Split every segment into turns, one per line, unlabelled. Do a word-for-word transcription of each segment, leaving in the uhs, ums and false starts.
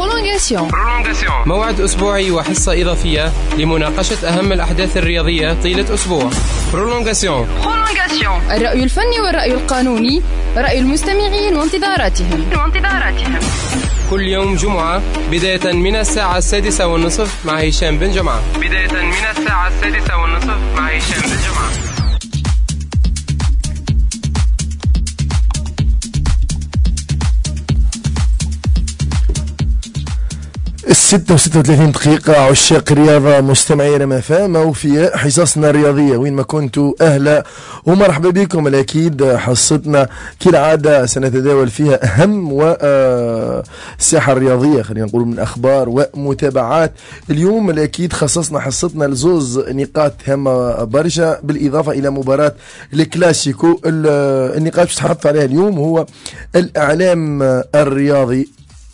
برولونغاسيون.
موعد أسبوعي وحصة إضافية لمناقشة أهم الأحداث الرياضية طيلة أسبوع. برولونغاسيون.
الرأي الفني والرأي القانوني، رأي المستمعين وانتظاراتهم.
كل يوم جمعة بداية من الساعة السادسة والنصف مع هشام بن جمعة. بداية من الساعة السادسة والنصف مع هشام بن جمعة.
ستة وستة وثلاثين دقيقة عشاق الرياضة مستمعينا ما فهم وفي حصصنا الرياضية وين ما كنتوا أهلا ومرحبا بكم. الأكيد حصتنا كالعادة سنتداول فيها أهم والساحة الرياضية خلينا نقول من أخبار ومتابعات. اليوم الأكيد خصصنا حصتنا لزوز نقاط هامة برشا بالإضافة إلى مباراة الكلاسيكو. النقاط باش تحط عليها اليوم هو الإعلام الرياضي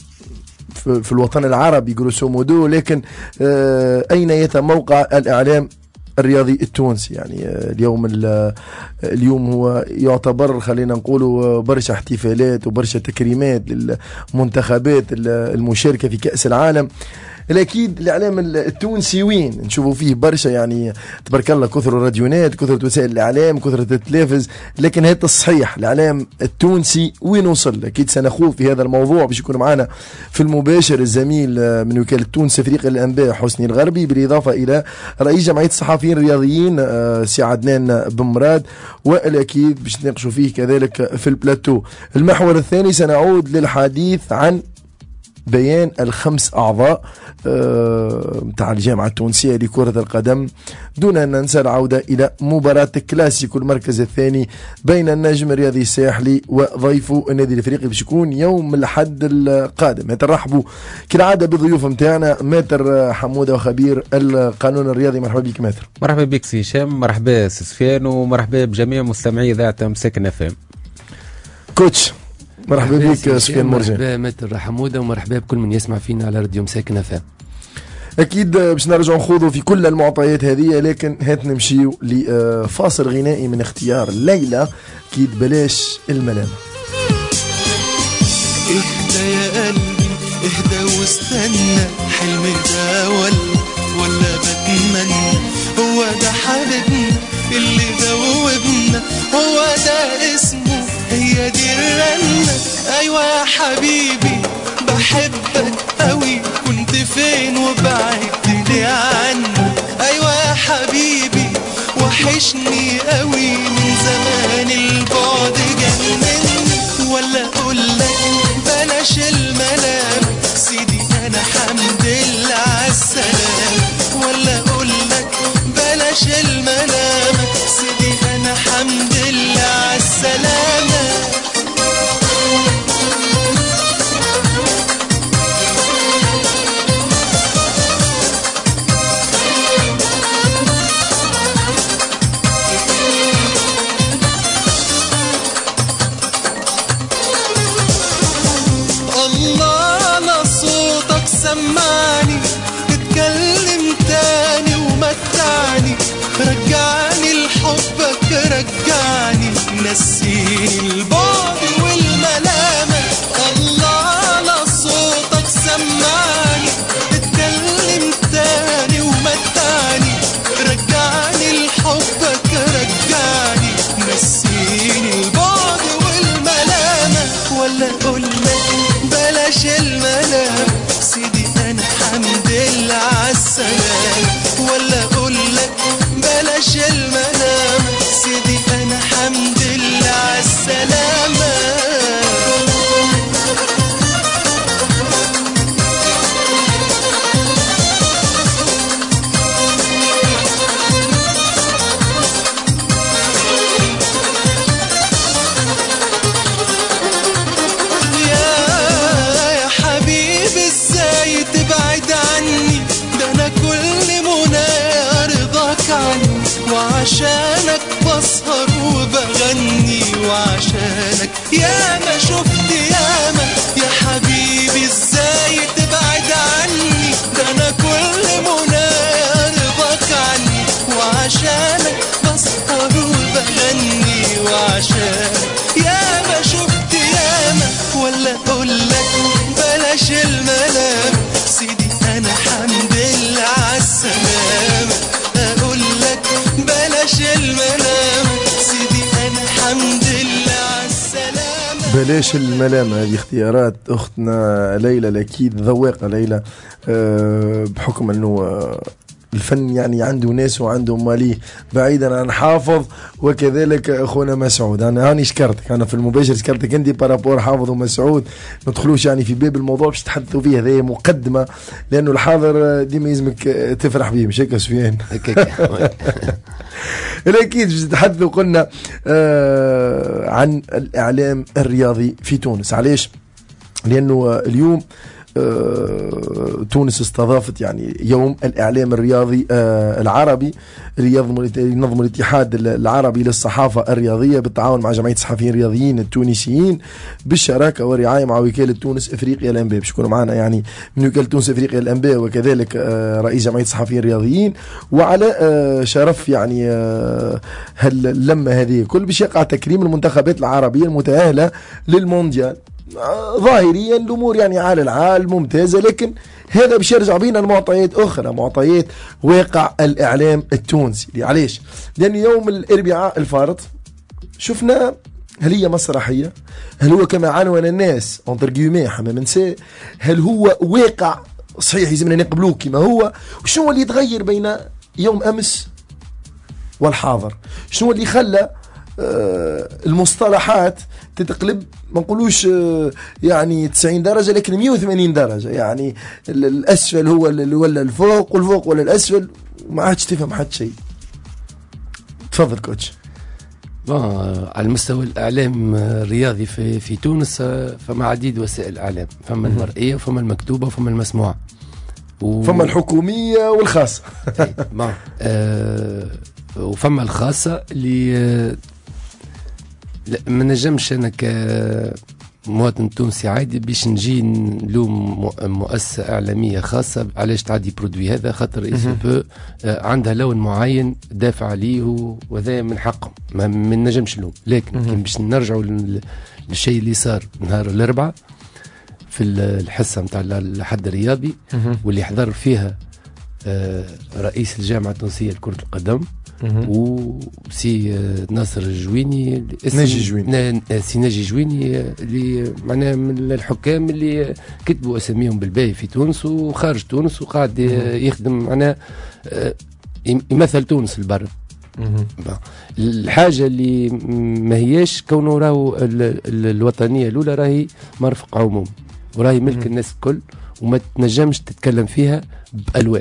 في الوطن العربي جروسو مودو، لكن أين يتموقع الإعلام الرياضي التونسي؟ يعني اليوم اليوم هو يعتبر خلينا نقولوا برشا احتفالات وبرشا تكريمات للمنتخبات المشاركة في كأس العالم. الأكيد الإعلام التونسي وين نشوفوا فيه برشا، يعني تبارك الله كثر الراديونات، كثرة وسائل الإعلام، كثرة التلفز، لكن هذا الصحيح الإعلام التونسي وين وصل؟ أكيد سنخوض في هذا الموضوع. باش يكون معنا في المباشر الزميل من وكالة تونس فريق الأنباء حسني الغربي، بالإضافة إلى رئيس جمعية الصحفيين الرياضيين سي عدنان بن مراد، والأكيد باش نناقشوا فيه كذلك في البلاتو. المحور الثاني سنعود للحديث عن بيان الخمس أعضاء متاع الجامعة التونسية لكرة القدم، دون أن ننسى العودة إلى مباراة كلاسيكو المركز الثاني بين النجم الرياضي الساحلي وضيفه النادي الافريقي باش يكون يوم الأحد القادم. نترحبوا كالعادة بضيوف متاعنا ماتر حمودة وخبير القانون الرياضي. مرحبا بك ماتر.
مرحبا بك سي هشام، مرحبا سي سفيان، ومرحبا بجميع مستمعي إذاعة مساكن اف ام.
كوتش مرحبا بك سفيان مرجان.
مرحبا ماتر حمودة، ومرحبا بكل من يسمع فينا على راديو مساكن اف ام.
اكيد باش نرجع نخوضوا في كل المعطيات هذه، لكن هات نمشيو لفاصل غنائي من اختيار ليلى. اكيد بلاش الملامه.
اهدى يا قلبي اهدى واستنى، حلمي ده ولا ولا بتمنى، هو ده حبيبنا اللي دوبنا، هو ده اسمه هي دي الرنة. ايوه يا حبيبي بحبك قوي، كنت فين وبعدت لي عنك؟ ايوه يا حبيبي وحشني قوي، من زمان البعد جنني. ولا اقولك بلاش الملام، سيدي انا حمد لله عالسلام. ولا اقولك بلاش الملام، سيدي انا حمد لله عالسلامة. سمعني اتكلم تاني ومتعني، رجعني لحبك رجعني، نسيني البعد والملامة. الله على صوتك سمعني اتكلم تاني ومتعني، رجعني لحبك رجعني، نسيني البعد والملامة. ولا اقولك بلاش الملامة، سيدي انا حمد لله عالسلام. ولا اقولك بلاش المنام، سيدي انا حمد لله عالسلامة. وعشانك بسهر وبغني، وعشانك ياما شفت ياما يا حبيبي، ازاي تبعد عني؟ ده انا كل منى رضاك عني، وعشانك بسهر وبغني، وعشانك ياما شفت ياما. ولا اقولك بلاش الملام،
بلاش الملامة، هذه اختيارات أختنا ليلى أكيد ذواقة ليلى، أه بحكم أنه أه الفن يعني عنده ناس وعنده ماليه، بعيدا عن حافظ وكذلك أخونا مسعود. أنا هاني شكرتك، أنا في المباشر شكرتك أنت بارابور حافظ ومسعود، ندخلوش يعني في باب الموضوع باش تحدثوا فيه، هذه مقدمة لأنه الحاضر ديما يلزمك تفرح به، مش هيك سفيان؟ الأكيد باش نتحدثوا قلنا آه عن الإعلام الرياضي في تونس. علاش؟ لأنه اليوم آه تونس استضافت يعني يوم الإعلام الرياضي آه العربي اللي ينظم الاتحاد العربي للصحافة الرياضية بالتعاون مع جمعية الصحفيين الرياضيين التونسيين بالشراكة والرعاية مع وكالة تونس إفريقيا الأنباء. باش يكونوا معنا يعني من وكالة تونس إفريقيا الأنباء وكذلك آه رئيس جمعية الصحفيين الرياضيين، وعلى آه شرف يعني آه هاللمة هذه كل باش يقع تكريم المنتخبات العربية المتأهلة للمونديال. ظاهريا الأمور يعني على العال ممتازة، لكن هذا باش يرجع بينا لمعطيات أخرى، معطيات واقع الإعلام التونسي. علاش؟ لأن يوم الأربعاء الفارط شفنا هل هي مسرحية؟ هل هو كما عنون الناس انتر جيومي حمام نساء؟ هل هو واقع صحيح يلزمنا نقبلوه كما هو؟ وشنو اللي يتغير بين يوم أمس والحاضر؟ شنو اللي خلى آه المصطلحات تتقلب ما نقولوش آه يعني تسعين درجة لكن مية وثمانين درجة، يعني الأسفل هو اللي ولا الفوق والفوق ولا الأسفل، ما عادش تفهم حد شيء. تفضل كوتش.
على المستوى الإعلام الرياضي في في تونس فما عديد وسائل الإعلام، فما المرئية وفما المكتوبة وفما المسموعة
و... فما الحكومية والخاصة.
آه وفما الخاصة اللي ما نجمش أنا كمواطن تونسي عادي باش نجي نلوم مؤسسة إعلامية خاصة علاش تعدي برودوي هذا، خاطر إيسو بو عندها لون معين دافع عليه وهذا من حقهم، ما نجمش نلوم. لكن باش نرجعوا للشيء اللي صار نهار الأربعاء في الحصة متاع الحد الرياضي واللي حضر فيها رئيس الجامعة التونسية لكرة القدم وسي ناصر الجويني،
ناجي جويني،
سي ناجي جويني اللي معناها من الحكام اللي كتبوا اساميهم بالباهي في تونس وخارج تونس وقاعد يخدم معناها يمثل تونس البر. الحاجه اللي ما هياش كونه راهو الوطنيه الاولى راهي مرفق عمومي وراهي ملك الناس الكل وما تنجمش تتكلم فيها بالوان.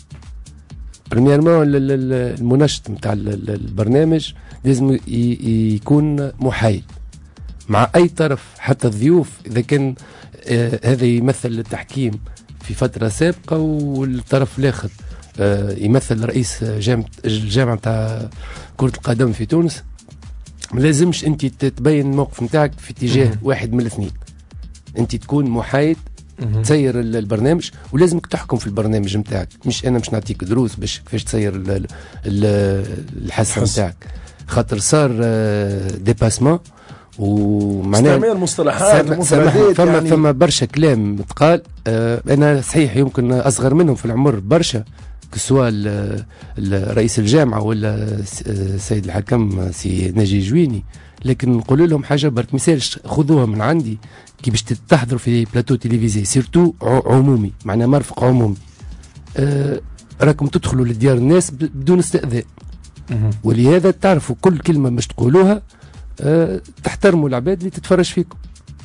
بريميرمون المنشط نتاع البرنامج لازم يكون محايد مع اي طرف، حتى الضيوف اذا كان آه هذا يمثل التحكيم في فتره سابقه والطرف الاخر آه يمثل رئيس جامعه الجامعه نتاع كره القدم في تونس، ما لازمش انت تبين الموقف نتاعك في اتجاه واحد من الاثنين، انت تكون محايد تسير البرنامج ولازمك تحكم في البرنامج نتاعك، مش انا مش نعطيك دروس باش كيفاش تسير الحصه نتاعك، خاطر صار ديباسمون
ومعناها استعمال المصطلحات
والمفردات فما يعني فما برشا كلام تقال. آه انا صحيح يمكن اصغر منهم في العمر برشا كسوا رئيس الجامعه ولا السيد الحكم سي ناجي جويني، لكن نقول لهم حاجه برك مثالش خذوها من عندي كي باش تحضروا في بلاتو تلفزيوني سيرتو عمومي معناها مرفق عمومي، آه راكم تدخلوا لديار الناس بدون استئذان، ولهذا تعرفوا كل كلمه باش تقولوها آه تحترموا العباد اللي تتفرج فيكم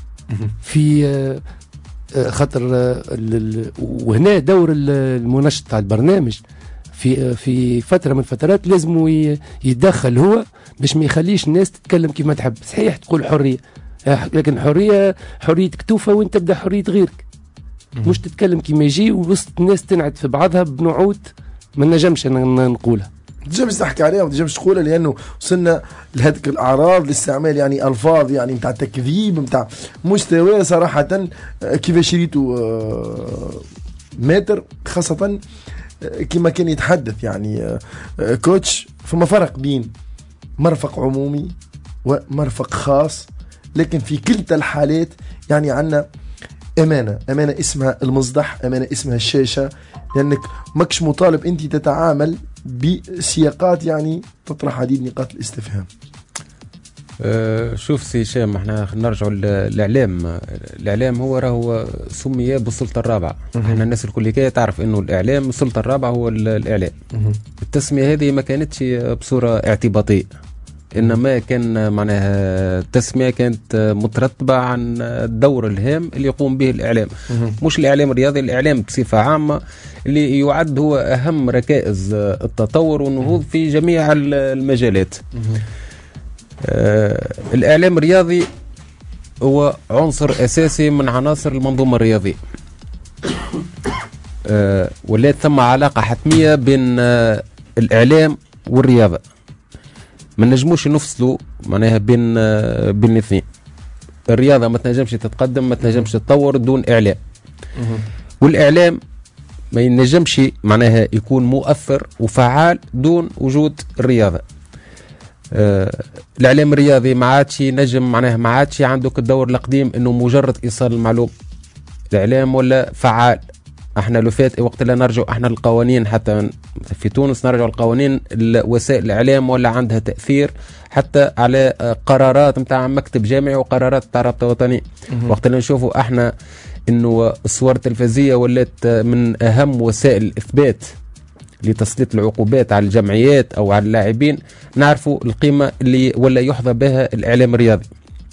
في آه خاطر آه وهنا دور المنشط تاع البرنامج في في فتره من الفترات لازم يتدخل هو باش ما يخليش الناس تتكلم كيف ما تحب. صحيح تقول حريه، لكن حريه حريه كتوفه وين تبدا حريه غيرك، مش تتكلم كيما يجي ووسط الناس تنعد في بعضها بنعوت ما نجمش نقولها،
ما تنجمش تحكي عليها وما تنجمش تقولها، لانه وصلنا لهذيك الاعراض لاستعمال يعني الفاظ يعني نتاع تكذيب نتاع مستوى صراحه كيفاش شريتوا متر، خاصه كما كان يتحدث يعني كوتش. فما فرق بين مرفق عمومي ومرفق خاص، لكن في كلتا الحالات يعني عندنا أمانة، أمانة اسمها المصدح، أمانة اسمها الشاشة، لأنك ماكش مطالب أنت تتعامل بسياقات يعني تطرح عديد نقاط الاستفهام.
أه شوف سي هشام، احنا نرجعوا للاعلام. الاعلام هو راهو سمي بالسلطه الرابعه. احنا الناس الكل تعرف انه الاعلام السلطه الرابعه هو الاعلام. التسميه هذه ما كانتش بصوره اعتباطيه، انما كان معناها التسميه كانت مترتبه عن الدور الهام اللي يقوم به الاعلام. مش الاعلام الرياضي، الاعلام بصفه عامه اللي يعد هو اهم ركائز التطور والنهوض في جميع المجالات. آه الاعلام الرياضي هو عنصر اساسي من عناصر المنظومه الرياضيه. آه ولات ثم علاقه حتميه بين آه الاعلام والرياضه، ما نجموش نفصلوا معناها بين آه بين الاثنين. الرياضه ما تنجمش تتقدم، ما تنجمش تتطور دون اعلام، والاعلام ما ينجمش معناها يكون مؤثر وفعال دون وجود الرياضه. آه الاعلام الرياضي ما عادش نجم معناها ما عادش عندك الدور القديم انه مجرد ايصال المعلومه. الاعلام ولا فعال. احنا لو فات وقت لا نرجع احنا القوانين، حتى في تونس نرجع القوانين، وسائل الاعلام ولا عندها تاثير حتى على قرارات نتاع مكتب جامعي وقرارات نتاع رابطه وطنيه. وقت اللي نشوفوا احنا انه الصور التلفزيونيه ولات من اهم وسائل الاثبات لتسليط العقوبات على الجمعيات او على اللاعبين، نعرفوا القيمه اللي ولا يحظى بها الاعلام الرياضي.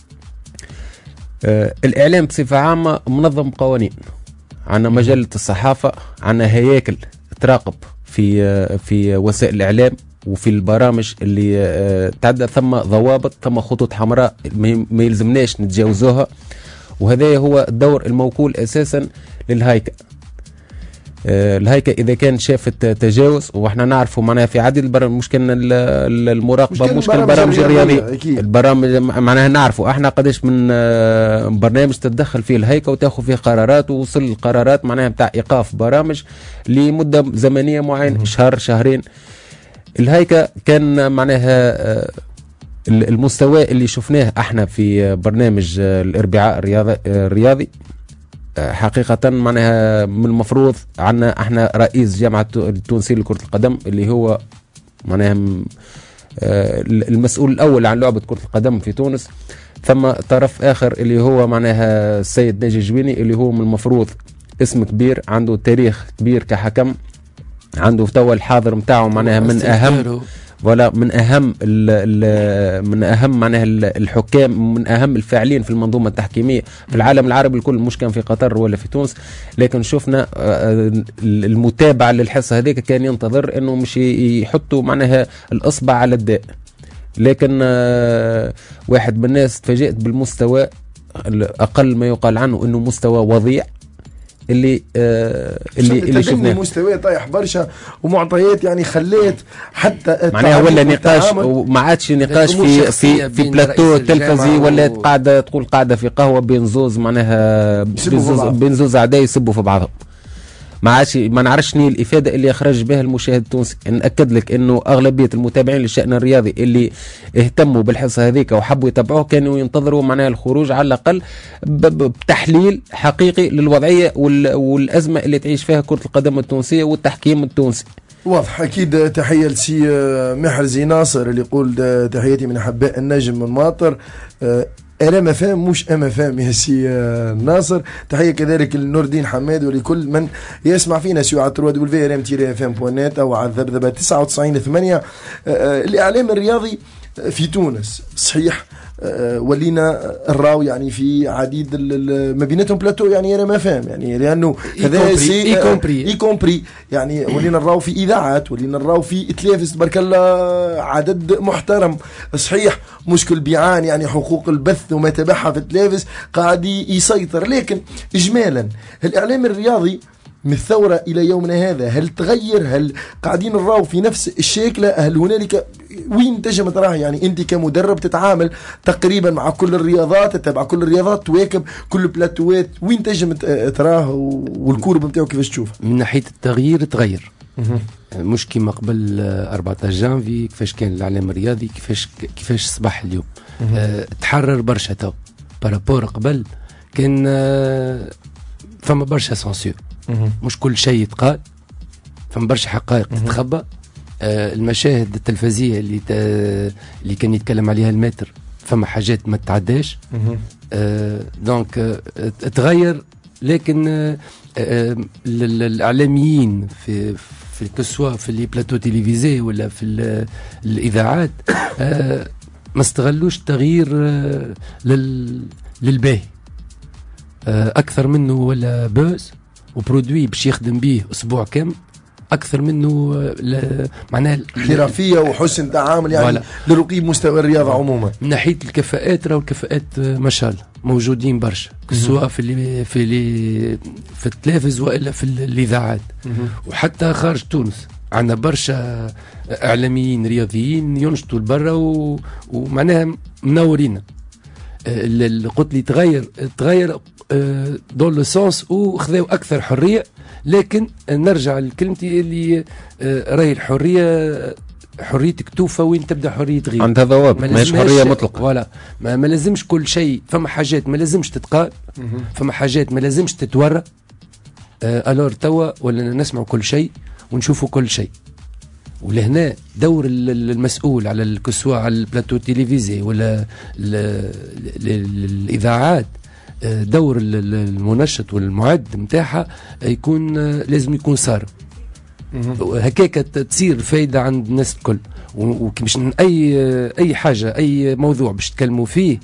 آه الاعلام بصفه عامه منظم قوانين، عندنا مجله الصحافه، عندنا هياكل تراقب في آه في وسائل الاعلام وفي البرامج اللي آه تعدى، ثم ضوابط، ثم خطوط حمراء ما يلزمناش نتجاوزوها، وهذا هو الدور الموكول اساسا للهيكل. آه الهيكل اذا كان شافت تجاوز، واحنا نعرفوا معناها في عديد البرامج، مش كان المراقبه، مش كان البرامج الرياضيه، البرامج معناها نعرفوا احنا قداش من آه برنامج تتدخل فيه الهيكل وتاخذ فيه قرارات، ووصل القرارات معناها بتاع ايقاف برامج لمده زمنيه معينه، شهر شهرين. الهيكل كان معناها آه المستوى اللي شفناه احنا في برنامج الاربعاء الرياضي حقيقة معناها من المفروض عنا احنا رئيس جامعة التونسية لكرة القدم اللي هو معناها المسؤول الأول عن لعبة كرة القدم في تونس، ثم طرف آخر اللي هو معناها السيد ناجي جويني اللي هو من المفروض اسم كبير، عنده تاريخ كبير كحكم، عنده توا الحاضر متاعه معناها من أهم ولا من اهم ال ال من اهم معناها الحكام، من اهم الفاعلين في المنظومه التحكيميه في العالم العربي الكل، مش كان في قطر ولا في تونس. لكن شفنا المتابعه للحصه هذيك كان ينتظر انه مش يحطوا معناها الاصبع على الداء، لكن واحد من الناس تفاجئت بالمستوى اقل ما يقال عنه انه مستوى وضيع اللي آه اللي اللي شفناه،
مستوى طايح برشا ومعطيات يعني خليت حتى
معناها ولا نقاش وما عادش نقاش في في في بلاتو تلفزي، ولا قاعده تقول قاعده في قهوه بين زوز معناها بين زوز اعداء يسبوا في بعضهم. ما عادش ما نعرفش ني الافاده اللي يخرج بها المشاهد التونسي. ناكد لك انه اغلبيه المتابعين للشان الرياضي اللي اهتموا بالحصه هذيك وحبوا يتابعوه كانوا ينتظروا معناها الخروج على الاقل بتحليل حقيقي للوضعيه والازمه اللي تعيش فيها كره القدم التونسيه والتحكيم التونسي.
واضح. اكيد تحيه لسي محرزي ناصر اللي يقول تحياتي من احباء النجم من ماطر. انا ما فاهم مش اما فاهم يا سي ناصر. تحيه كذلك لنور الدين حماد ولكل من يسمع فينا سواء على تروا دبليو ار ام تي اف ام بوان نت او على الذبذبه تسعة وتسعين ثمانية. الاعلام الرياضي في تونس صحيح ولينا نراو يعني في عديد ما بيناتهم بلاتو، يعني انا ما فاهم يعني لانه هذا سي اي كومبري يعني ولينا نراو في اذاعات، ولينا نراو في تلفز تبارك الله عدد محترم. صحيح مشكل بيعان يعني حقوق البث وما تبعها في التلفز قاعد يسيطر، لكن اجمالا الاعلام الرياضي من الثورة إلى يومنا هذا هل تغير؟ هل قاعدين نراو في نفس الشكل؟ هل هنالك وين تجم تراه؟ يعني أنت كمدرب تتعامل تقريبا مع كل الرياضات، تتابع كل الرياضات، تواكب كل البلاتوات، وين تجم تراه والكورب نتاعو كيفاش تشوف؟
من ناحية التغيير تغير، مش كيما قبل أربعة عشر جانفي كيفاش كان الإعلام الرياضي، كيفاش كيفاش صباح اليوم. أه تحرر برشا تو بارابور قبل كان أه فما برشا سانسور، مش كل شيء يتقال، فما برشا حقائق تتخبى. آه المشاهد التلفزية اللي ت... اللي كان يتكلم عليها المتر فما حاجات ما تتعداش. آه دونك آه تغير، لكن آه آه الاعلاميين في في كسوا في لي بلاتو تيليفيزي ولا في الاذاعات آه ما استغلوش التغيير آه لل للباهي آه اكثر منه ولا بوز وبرودوي باش يخدم به اسبوع كامل اكثر منه ل... معناها
حرفيه وحسن تعامل يعني ولا. لرقي مستوى الرياضه عموما.
من ناحيه الكفاءات، راهو الكفاءات ما شاء الله موجودين برشا، سواء في اللي في اللي في التلفز والا في الاذاعات وحتى خارج تونس. عندنا برشا اعلاميين رياضيين ينشطوا لبرا و... ومعناها منورين. اللي قلت لي تغير تغير دون لو سونس وخذوا اكثر حريه، لكن نرجع لكلمتي اللي راهي الحريه حريتك توفى وين تبدا حريه غير
عندها ضوابط، ماهيش حريه مطلقه.
ولا ما, ما لازمش كل شيء، فما حاجات ما لازمش تتقال، فما حاجات ما لازمش تتورى. الور توا ولا نسمعوا كل شيء ونشوفوا كل شيء. ولهنا دور المسؤول على الكسوة على البلاتو تيليفيزي ولا الاذاعات، دور المنشط والمعد نتاعها يكون لازم يكون صار هكاك تصير فايده عند الناس الكل. وكيفاش اي اي حاجه اي موضوع باش تكلموا فيه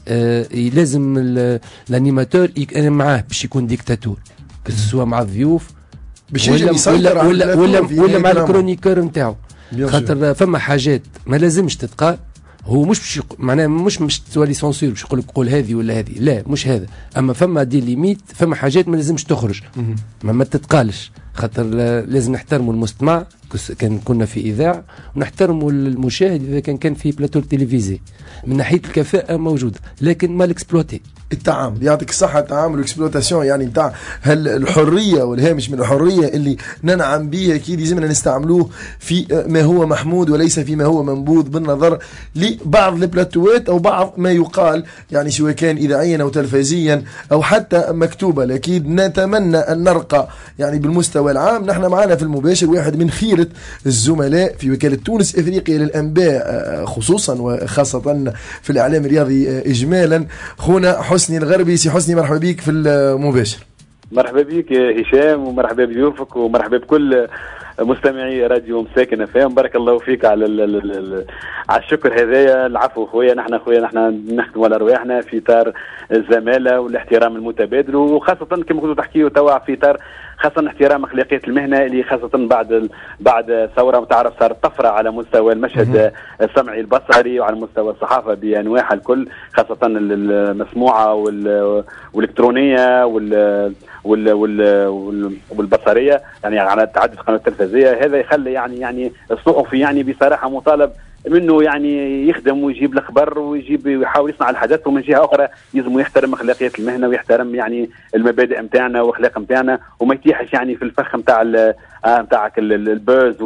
لازم الانيماتور معاه باش يكون ديكتاتور، سواء مع الضيوف
باش
ولا ولا ولا, ولا, ولا مع الكرونيكور نتاعو. خاطر فما حاجات ما لازمش تتقال. هو مش بش يق... معناها مش مش تولي سونسور باش يقول لك قول هذه ولا هذه، لا مش هذا. اما فما دي ليميت، فما حاجات ما لازمش تخرج ما, ما تتقالش. خاطر لازم نحترموا المستمع كان كنا في اذاعه، ونحترموا المشاهد اذا كان كان في بلاتو تلفزيوني. من ناحيه الكفاءه موجوده، لكن ما الاكسبلوتي.
التعامل يعطيك الصحه، التعامل والاكسبلوتاسيون يعني نتاع الحريه والهامش من الحريه اللي ننعم به اكيد لازمنا نستعملوه في ما هو محمود وليس في ما هو منبوذ، بالنظر لبعض البلاتوات او بعض ما يقال يعني سواء كان اذاعيا او تلفزيا او حتى مكتوبه. اكيد نتمنى ان نرقى يعني بالمستوى العام. نحن معنا في المباشر واحد من خيره الزملاء في وكاله تونس افريقيا للانباء خصوصا وخاصه في الاعلام الرياضي اجمالا، خونا حسني الغربي. سي حسني مرحبا بك في المباشر.
مرحبا بك هشام، ومرحبا بضيوفك، ومرحبا بكل مستمعي راديو مساكن فهم. بارك الله فيك على ال ال ال على الشكر هذايا. العفو خويا، نحن خويا نحن نخدموا على رواحنا في اطار الزماله والاحترام المتبادل، وخاصه كما كنتوا تحكيوا توا في اطار خاصه احترام اخلاقيات المهنه اللي خاصه بعد بعد ثوره وتعرف صارت طفره على مستوى المشهد السمعي البصري وعلى مستوى الصحافه بانواعها الكل، خاصه المسموعه والالكترونيه وال وال وال والبصريه يعني على تعدد القنوات التلفزيونيه. هذا يخلي يعني يعني الصحفي يعني بصراحه مطالب منه يعني يخدم ويجيب الخبر ويجيب ويحاول يصنع الحدث، ومن جهه اخرى يلزم يحترم اخلاقيات المهنه ويحترم يعني المبادئ نتاعنا واخلاق نتاعنا، وما يتيحش يعني في الفخ نتاع نتاعك البوز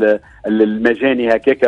والمجاني هكاكا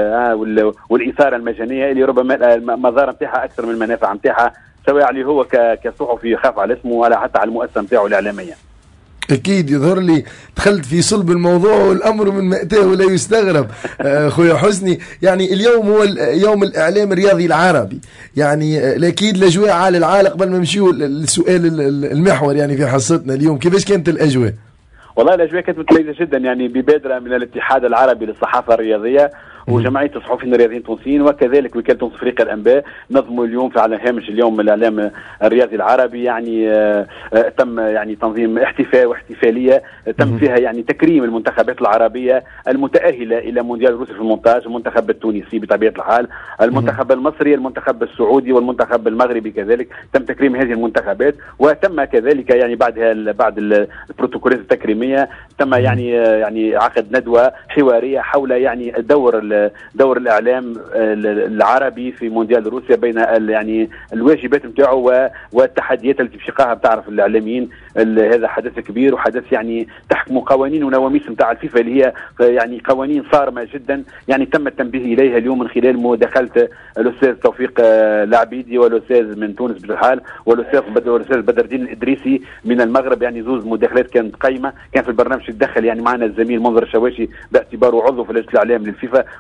والاثاره المجانيه اللي ربما المضار نتاعها اكثر من المنافع نتاعها، سواء عليه هو كصحفي يخاف على اسمه ولا حتى على المؤسسه نتاعه الاعلاميه.
اكيد يظهر لي دخلت في صلب الموضوع والامر من مأتاه ولا يستغرب. اخويا حسني، يعني اليوم هو يوم الاعلام الرياضي العربي، يعني اكيد الاجواء على العالم. قبل ما نمشيو للسؤال المحور يعني في حصتنا اليوم، كيفاش كانت الاجواء؟
والله الاجواء كانت متميزه جدا، يعني ببادره من الاتحاد العربي للصحافه الرياضيه وجمعيه الصحفيين الرياضيين التونسيين، وكذلك وكاله تونس افريقيا الانباء، نظموا اليوم في على هامش اليوم الاعلام الرياضي العربي. يعني آه آه تم يعني تنظيم احتفال واحتفاليه تم فيها يعني تكريم المنتخبات العربيه المتاهله الى مونديال روسيا في المونتاج، المنتخب التونسي بطبيعه الحال، المنتخب المصري، المنتخب السعودي، والمنتخب المغربي كذلك تم تكريم هذه المنتخبات. وتم كذلك يعني بعدها بعد البروتوكولات التكريميه تم يعني يعني عقد ندوه حواريه حول يعني دور دور الاعلام العربي في مونديال روسيا، بين يعني الواجبات نتاعو والتحديات التي بشقاها بتعرف الاعلاميين. هذا حدث كبير وحدث يعني تحكم قوانين ونواميس نتاع الفيفا اللي هي يعني قوانين صارمه جدا، يعني تم التنبيه اليها اليوم من خلال مداخله الاستاذ توفيق العبيدي والاستاذ من تونس بالحال والاستاذ الاستاذ بدر الدين الادريسي من المغرب. يعني زوز مداخلات كانت قايمه، كان في البرنامج يتدخل يعني معنا الزميل منظر الشواشي باعتباره عضو في لجنه الاعلام للفيفا،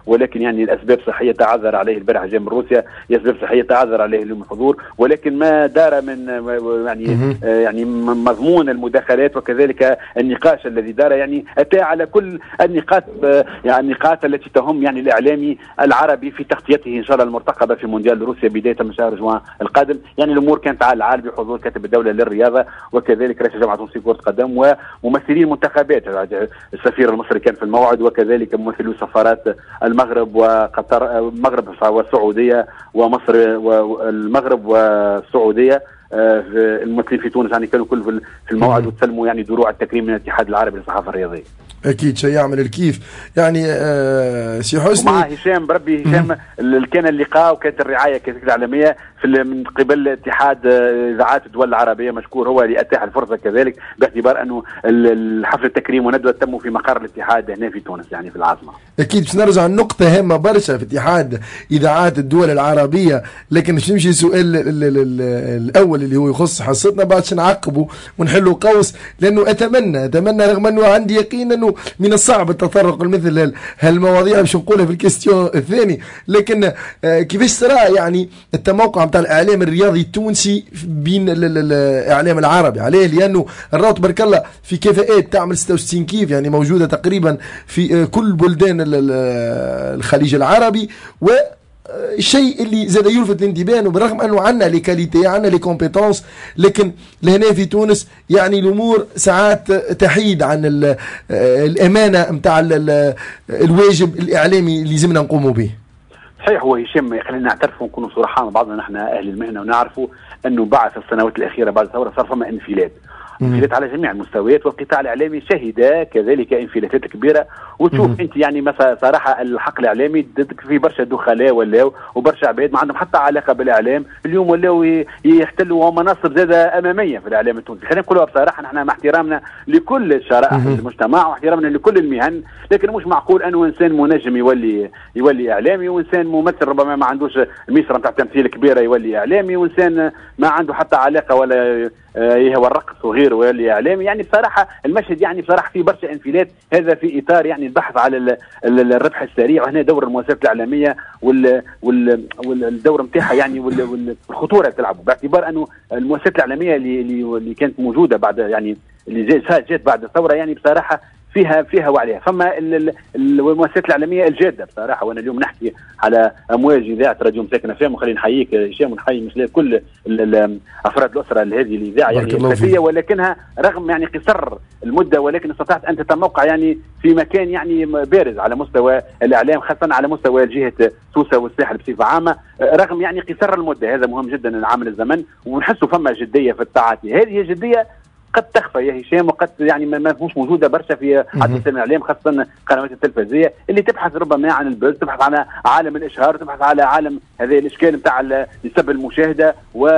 ولكن يعني الاسباب صحيه تعذر عليه البارح جاء من روسيا، اسباب صحيه تعذر عليه اليوم الحضور، ولكن ما دار من يعني يعني مضمون المداخلات وكذلك النقاش الذي دار يعني اتى على كل النقاط، يعني النقاط التي تهم يعني الاعلامي العربي في تغطيته ان شاء الله المرتقبه في مونديال روسيا بدايه من شهر جوان القادم. يعني الامور كانت على العال بحضور كاتب الدوله للرياضه وكذلك رئيس جامعه تونسيه كره قدم وممثلين المنتخبات، السفير المصري كان في الموعد وكذلك ممثلو سفارات المغرب وقطر، المغرب والسعوديه ومصر والمغرب والسعوديه الممثلين في تونس يعني كانوا كل في الموعد وتسلموا يعني دروع التكريم من الاتحاد العربي للصحافه الرياضيه.
اكيد شيء يعمل الكيف يعني. آه سي حسني
مع هشام بربي هشام كان اللقاء وكانت الرعايه كانت العالميه في من قبل اتحاد اذاعات الدول العربيه، مشكور هو اللي اتاح الفرصه كذلك، باعتبار انه الحفل التكريم وندوه تم في مقر الاتحاد هنا في تونس يعني في العاصمه.
اكيد باش نرجع النقطه هامه برشا في اتحاد اذاعات الدول العربيه، لكن باش نمشي السؤال الاول اللي هو يخص حصتنا بعدش نعقبه ونحلوا قوس، لانه اتمنى اتمنى رغم انه عندي يقين انه من الصعب التطرق لمثل هالمواضيع باش نقولها في الكيستيون الثاني، لكن آه كيفاش ترى يعني التموقع نتاع الاعلام الرياضي التونسي بين الاعلام العربي عليه؟ لانه الراو تبارك الله في كفاءات تعمل ستة وستين كيف يعني موجوده تقريبا في آه كل بلدان الخليج العربي، و الشيء اللي زاد يلفت الانتباه انه بالرغم انه عندنا لي كاليتي عندنا لي كومبيتونس، لكن لهنا في تونس يعني الامور ساعات تحيد عن الامانه نتاع الواجب الاعلامي اللي لازمنا نقوموا به.
صحيح هو هشام، خلينا نعترفوا ونكونوا صراحه مع بعضنا، نحن اهل المهنه ونعرفوا انه بعد في السنوات الاخيره بعد الثوره صار فما انفلات انفلات على جميع المستويات، والقطاع الاعلامي شهد كذلك انفلاتات كبيره. وتشوف مم. انت يعني مثلا صراحه الحق الاعلامي في برشا دخلاء ولاو وبرشا عباد ما عندهم حتى علاقه بالاعلام، اليوم ولاو يحتلوا مناصب زاده اماميه في الاعلام التونسي. خلينا نقولوا بصراحه نحن مع احترامنا لكل شرائح المجتمع واحترامنا لكل المهن، لكن مش معقول انه انسان منجم يولي يولي اعلامي، وانسان ممثل ربما ما عندوش الميسره نتاع التمثيل كبيره يولي اعلامي، وانسان ما عنده حتى علاقه ولا آه هو الرقص وغيره ولا اعلامي. يعني بصراحه المشهد يعني بصراحه في برشا انفلات، هذا في اطار يعني البحث على ال ال الربح السريع، وهنا دور المؤسسات الاعلاميه وال وال والدور نتاعها يعني والخطوره اللي تلعبوا، باعتبار انه المؤسسات الاعلاميه اللي اللي كانت موجوده بعد يعني اللي جات بعد الثوره يعني بصراحه فيها فيها وعليها. فما المؤسسات الاعلاميه الجاده بصراحه، وانا اليوم نحكي على امواج اذاعه راديو مساكن اف ام، وخلينا نحييك هشام ونحيي مثل كل افراد الاسره هذه الاذاعه يعني الخفيه، ولكنها رغم يعني قصر المده ولكن استطاعت ان تتموقع يعني في مكان يعني بارز على مستوى الاعلام، خاصه على مستوى جهه سوسه والساحل بصفه عامه، رغم يعني قصر المده. هذا مهم جدا عامل الزمن، ونحسوا فما جديه في التعاطي. هذه جديه قد تخفى يا هشام، وقد يعني ما مش موجوده برشا في عدد الاعلام، خاصه القنوات التلفزيونيه اللي تبحث ربما عن البث، تبحث عن عالم الاشهار، تبحث على عالم هذه الاشكال نتاع سب المشاهده،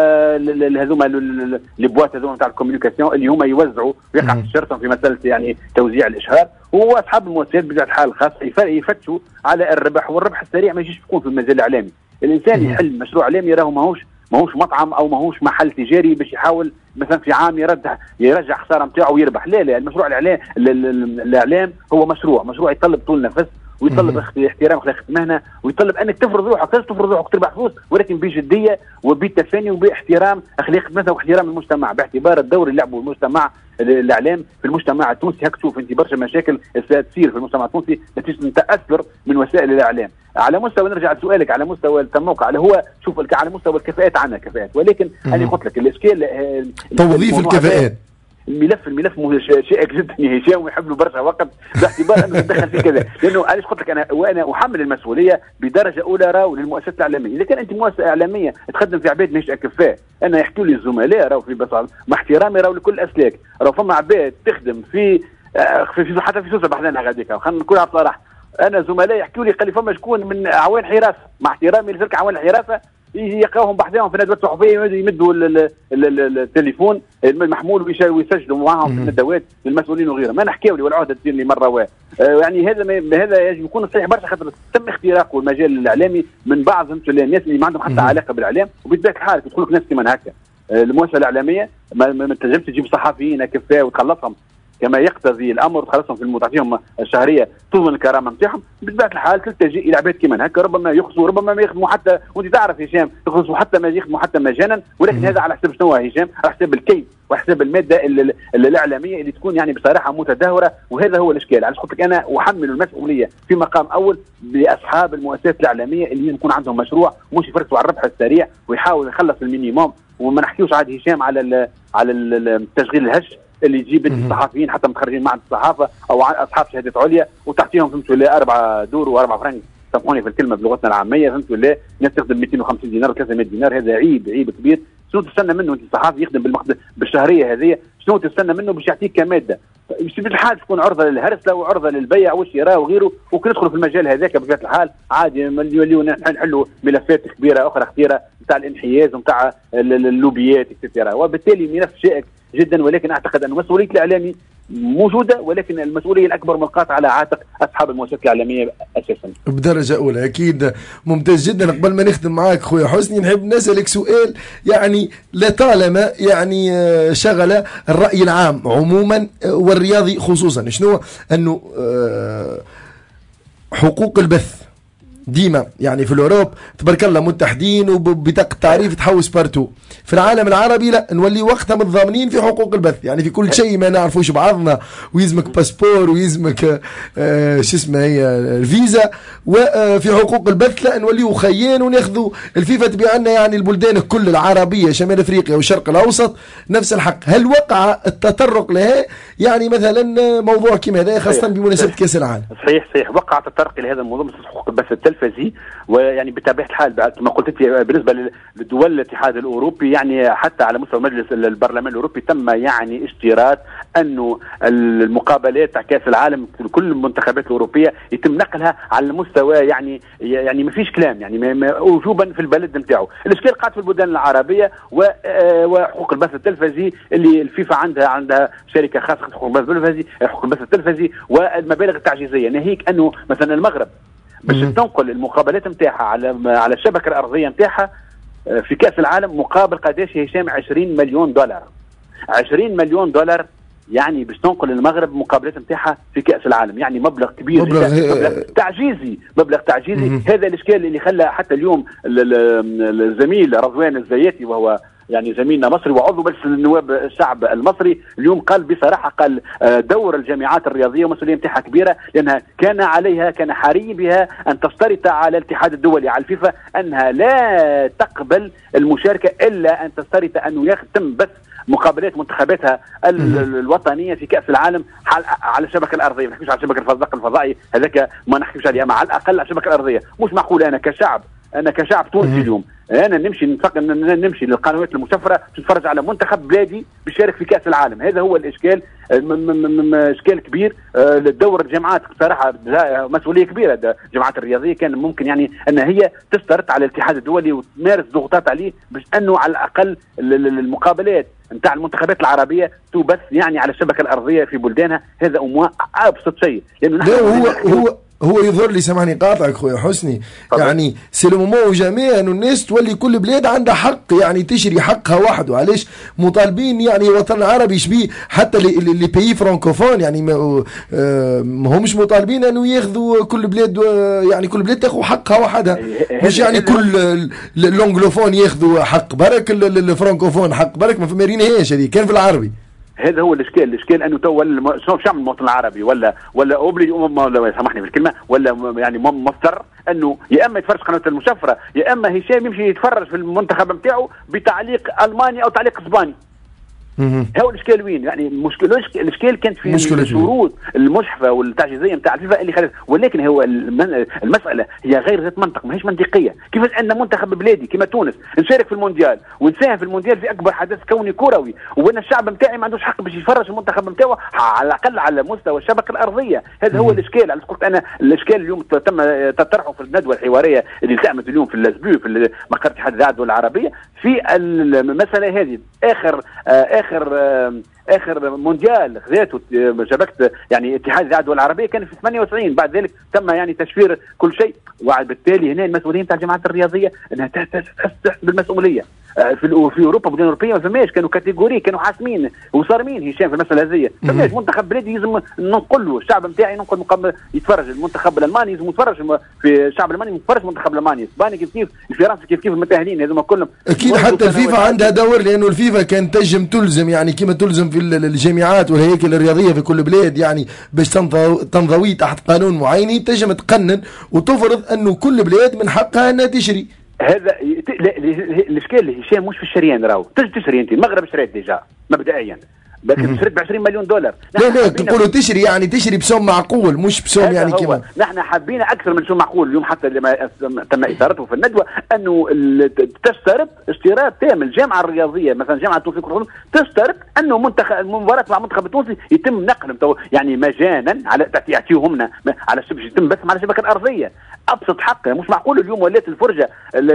وهذوما البواط هذوما نتاع الكوميونيكاسيون اللي هما يوزعوا ويقع في شرطهم في مساله يعني توزيع الاشهار. واصحاب المؤسسات بطبيعه الحال الخاصه يفتشوا على الربح، والربح السريع ما يجيش يكون في المجال الاعلامي. الانسان يحل مشروع اعلامي راهو ماهوش ماهوش مطعم او ماهوش محل تجاري باش يحاول مثلا في عام يرجع يرجع خساره نتاعو ويربح. لا لا، المشروع الاعلام الاعلام هو مشروع مشروع يطلب طول نفس، ويطلب احترام اخلاق المهنه، ويطلب انك تفرض روحك، تفرض روحك تربح فلوس، ولكن بجديه وبالتفاني وباحترام اخلاق المهنه واحترام المجتمع، باعتبار الدور اللي لعبه المجتمع الاعلام في المجتمع التونسي. هك تشوف انت برشا مشاكل تصير في المجتمع التونسي نتيجه تاثر من وسائل الاعلام. على مستوى نرجع لسؤالك على مستوى التموقع اللي هو شوف على مستوى الكفاءات، عندنا كفاءات، ولكن انا قلت لك الاشكال
توظيف الكفاءات.
الملف الملف شائك جدا يا هشام ويحب له برشا وقت، باعتبار انه يتدخل في كذا، لانه علاش قلت لك انا وانا احمل المسؤوليه بدرجه اولى راهو للمؤسسات الاعلاميه. اذا كان انت مؤسسه اعلاميه تخدم في عباد ماهيش اكفاء، انا يحكوا لي الزملاء راهو في بس مع احترامي راهو لكل الاسلاك، راهو فما عباد تخدم في في حتى في سوسه بحثنا غاديك، خلينا نقولها بصراحه. انا زملاء يحكوا لي قال لي فما شكون من اعوان حراسه، مع احترامي لتلك اعوان الحراسه يجي يلقاوهم بحثهم في ندوات صحفيه يمدوا التليفون المحمول ويسجلوا معاهم في الندوات للمسؤولين وغيرها. ما نحكيو لي والعهده تصير لي مره واحد. يعني هذا هذا يجب يكون صحيح برشا، خاطر تم اختراق المجال الاعلامي من بعض الناس اللي ما عندهم حتى علاقه بالاعلام، وبطبيعه الحال تدخل لك ناس كمان هكا. المؤسسه الاعلاميه ما تنجمش تجيب صحفيين كفاء وتخلصهم كما يقتضي الامر وتخلصهم في المتعطيهم الشهريه تضمن الكرامه نتاعهم، بطبيعه الحال تلتجئ الى عباد كيما هكا، ربما يخصوا ربما ما يخدموا حتى، وانت تعرف هشام يخصوا حتى ما يخدموا حتى مجانا، ولكن هذا على حساب شنو هشام؟ على حساب الكيف وعلى حساب الماده الاعلاميه اللي تكون يعني بصراحه متدهوره، وهذا هو الاشكال. علاش قلت لك انا احمل المسؤوليه في مقام اول لاصحاب المؤسسات الاعلاميه اللي يكون عندهم مشروع مش يفرطوا على الربح السريع ويحاول يخلص المينيموم. وما نحكيوش عاد هشام على ال على التشغيل الهش اللي يجيب الصحفيين حتى متخرجين معهد الصحافه او اصحاب شهادات عليا وتعطيهم فهمتوا ولا اربع دور واربع فرنك، سامحوني في الكلمه بلغتنا العاميه، فهمتوا ولا الناس تخدم مئتين وخمسين دينار وثلاثمائة دينار، هذا عيب عيب كبير. شنو تستنى منه انت صحافي يخدم بالمخدم بالشهريه هذه؟ شنو تستنى منه باش يعطيك كماده؟ باش الحال تكون عرضه للهرسله وعرضه للبيع والشراء وغيره، وكي ندخلوا في المجال هذاك بطبيعه الحال عادي نوليو نحلوا ملفات كبيره اخرى خطيره نتاع الانحياز ونتاع اللوبيات اكسترا، وبالتالي ملف شائك جدا. ولكن اعتقد ان مسؤوليه الاعلامي موجوده، ولكن المسؤوليه الاكبر ملقاة على عاتق اصحاب المؤسسات الاعلاميه اساسا.
بدرجه اولى اكيد. ممتاز جدا. قبل ما نختم معاك خويا حسني نحب نسالك سؤال يعني لطالما يعني شغل الراي العام عموما والرياضي خصوصا، شنو انه حقوق البث ديما يعني في الأوروب تبارك الله متحدين وبطاقة تعريف تحوس بارتو. في العالم العربي لا، نولي وقتها متضامنين في حقوق البث، يعني في كل شيء ما نعرفوش بعضنا، ويزمك باسبور ويزمك آه شو اسمه هي الفيزا، وفي حقوق البث لا نوليو خيان وناخذوا الفيفا تبيع لنا يعني البلدان الكل العربية شمال افريقيا والشرق الاوسط نفس الحق. هل وقع التطرق لها يعني مثلا موضوع كما هذا خاصة بمناسبة كأس العالم؟
صحيح صحيح وقع التطرق لهذا الموضوع مثل حقوق البث التلفزي، ويعني بطبيعه الحال كما قلت بالنسبه لدول الاتحاد الاوروبي يعني حتى على مستوى مجلس البرلمان الاوروبي تم يعني اشتراط انه المقابلات تاع كاس العالم في كل المنتخبات الاوروبيه يتم نقلها على المستوى يعني يعني ما فيش كلام يعني وجوبا في البلد نتاعو. الاشكال قاعد في البلدان العربيه وحقوق البث التلفزي اللي الفيفا عندها عندها شركه خاصه حقوق البث التلفزي حقوق البث التلفزي والمبالغ التعجيزيه، ناهيك انه مثلا المغرب باش تنقل المقابلات نتاعها على على الشبكه الارضيه نتاعها في كاس العالم مقابل قداش هشام عشرين مليون دولار. عشرين مليون دولار يعني باش تنقل المغرب مقابلات نتاعها في كاس العالم، يعني مبلغ كبير
مبلغ,
مبلغ تعجيزي مبلغ تعجيزي. م- هذا الاشكال اللي خلى حتى اليوم الزميل رضوان الزياتي وهو يعني زميلنا مصري وعضو مجلس النواب الشعب المصري اليوم قال بصراحه قال دور الجامعات الرياضيه مسؤوليه نتاعها كبيره، لانها كان عليها كان حري بها ان تشترط على الاتحاد الدولي على الفيفا انها لا تقبل المشاركه الا ان تشترط انه يتم بث مقابلات منتخباتها الوطنيه في كاس العالم على الشبكه الارضيه، ما نحكيش على الشبكه الفضائي هذاك ما نحكيش عليه، اما على الاقل على الشبكه الارضيه. مش معقول انا كشعب انا كشعب تونسي اليوم انا نمشي نفق... نمشي للقنوات المسفره تتفرج على منتخب بلادي بيشارك في كاس العالم. هذا هو الاشكال، م... م... م... اشكال كبير. آه للدور الجامعات بصراحه مسؤوليه كبيره. الجامعات الرياضيه كان ممكن يعني ان هي تشترط على الاتحاد الدولي وتمارس ضغوطات عليه باش انه على الاقل المقابلات نتاع المنتخبات العربيه تبث يعني على الشبكه الارضيه في بلدانها. هذا امور ابسط شيء، لانه نحن
هو هو هو يظهر لي سامحني قاطعك خويا حسني طبعا. يعني سي لو مومون جامي انه الناس تولي كل بلاد عندها حق يعني تشري حقها وحده. علاش مطالبين يعني الوطن العربي شبيه حتى لي بيي فرانكوفون يعني ما, ما همش مطالبين انه ياخذوا كل بلاد يعني كل بلاد تاخذ حقها وحدها، مش يعني كل اللونغلوفون ياخذوا حق برك الفرانكوفون حق برك ما فمارينهاش هذه كان في العربي.
هذا هو الاشكال، الاشكال انه تو شنو باش يعمل المواطن العربي ولا ولا اوبلي ولا سامحني في الكلمه ولا يعني مضطر انه يا اما يتفرج قناه المشفره يا اما هشام يمشي يتفرج في المنتخب نتاعو بتعليق الماني او تعليق اسباني. هو الاشكال وين؟ يعني المشكله الاشكال كانت في الشروط المجحفه والتعجيزيه نتاع الفيفا اللي خلت. ولكن هو المساله هي غير ذات منطق، ماهيش منطقيه. كيفاش ان منتخب بلادي كما تونس نشارك في المونديال ونساهم في المونديال في اكبر حدث كوني كروي، وانا الشعب نتاعي ما عندوش حق باش يفرج المنتخب نتاعو على الاقل على مستوى الشبكه الارضيه؟ هذا هو الاشكال. على قلت انا الاشكال اليوم تم تطرحه في الندوه الحواريه اللي التأمت اليوم في اللازبيو في مقر اتحاد الاذاعه الدول العربيه في المساله هذه. اخر آخر اخر مونديال خذاته شبكه يعني اتحاد الاذاعه الدول العربيه كان في ثمانية وتسعين، بعد ذلك تم يعني تشفير كل شيء. وبالتالي هنا المسؤوليه نتاع الجماعات الرياضيه انها تحس بالمسؤوليه. في في اوروبا بلدان اوروبيه ما فماش، كانوا كاتيجوري، كانوا حاسمين وصارمين هشام في المساله هذه. فماش منتخب بلادي لازم ننقل له، الشعب نتاعي ننقل مقابل يتفرج المنتخب الالماني، لازم يتفرج في الشعب الالماني، يتفرج المنتخب الالماني، اسبانيا كيف كيف، الفرنسي كيف كيف، المتاهلين هذوما كلهم.
اكيد حتى الفيفا عندها دور، لانه الفيفا كانت تنجم تلزم يعني كما تلزم في الجامعات والهياكل الرياضيه في كل بلاد، يعني باش تنضوي تحت قانون معين تنجم تقنن وتفرض انه كل بلاد من حقها انها تشري.
هذا الاشكال اللي هشام مش في الشريان، راهو تجي تشري انت، المغرب شريت ديجا مبدئيا، لكن شريت ب عشرين مليون دولار.
لا لا تقولوا تشري يعني تشري بسوم معقول، مش بسوم يعني كيما
نحن حابين اكثر من سوم معقول. اليوم حتى لما تم اثارته في الندوه انه تشترط اشتراط تام الجامعه الرياضيه، مثلا جامعه تونس تشترط انه منتخب المباراه مع المنتخب التونسي يتم نقلهم يعني مجانا على يعطيوهمنا على باش يتم بث على الشبكه الارضيه. ابسط حق، مش معقول اليوم ولات الفرجه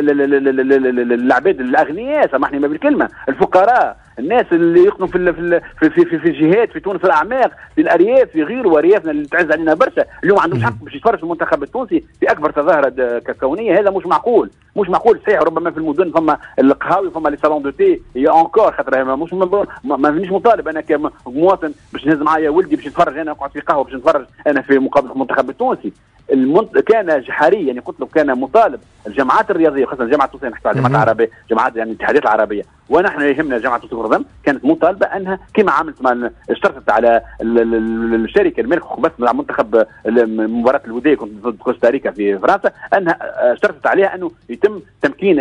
العباد الاغنياء، سامحني ما بالكلمه، الفقراء، الناس اللي يقنوا في في في في, في الجهات في تونس الاعماق، في الارياف، في غيره واريافنا اللي تعز علينا برشا، اليوم عندهم حق باش يتفرج المنتخب التونسي في اكبر تظاهره كونيه. هذا مش معقول، مش معقول. صحيح ربما في المدن فما القهاوي، فما لي صالون دو تي هي انكور، خاطر مش ما فينيش مطالب انا كمواطن باش نهز معايا ولدي باش يتفرج، انا اقعد في قهوه باش نتفرج انا في مقابله المنتخب التونسي. المنت... كان جحاري يعني قلت له كان مطالب الجامعات الرياضيه، خاصه الجامعه التونسيه، نحكي على الجامعات العربيه، جامعات يعني الاتحادات العربيه، ونحن يهمنا جامعه تونس كانت مطالبه انها كما عملت مع اشترطت على الشركه الملك خبث مع منتخب مباراه الوديه ضد كوستاريكا في فرنسا، انها اشترطت عليها انه يتم تمكين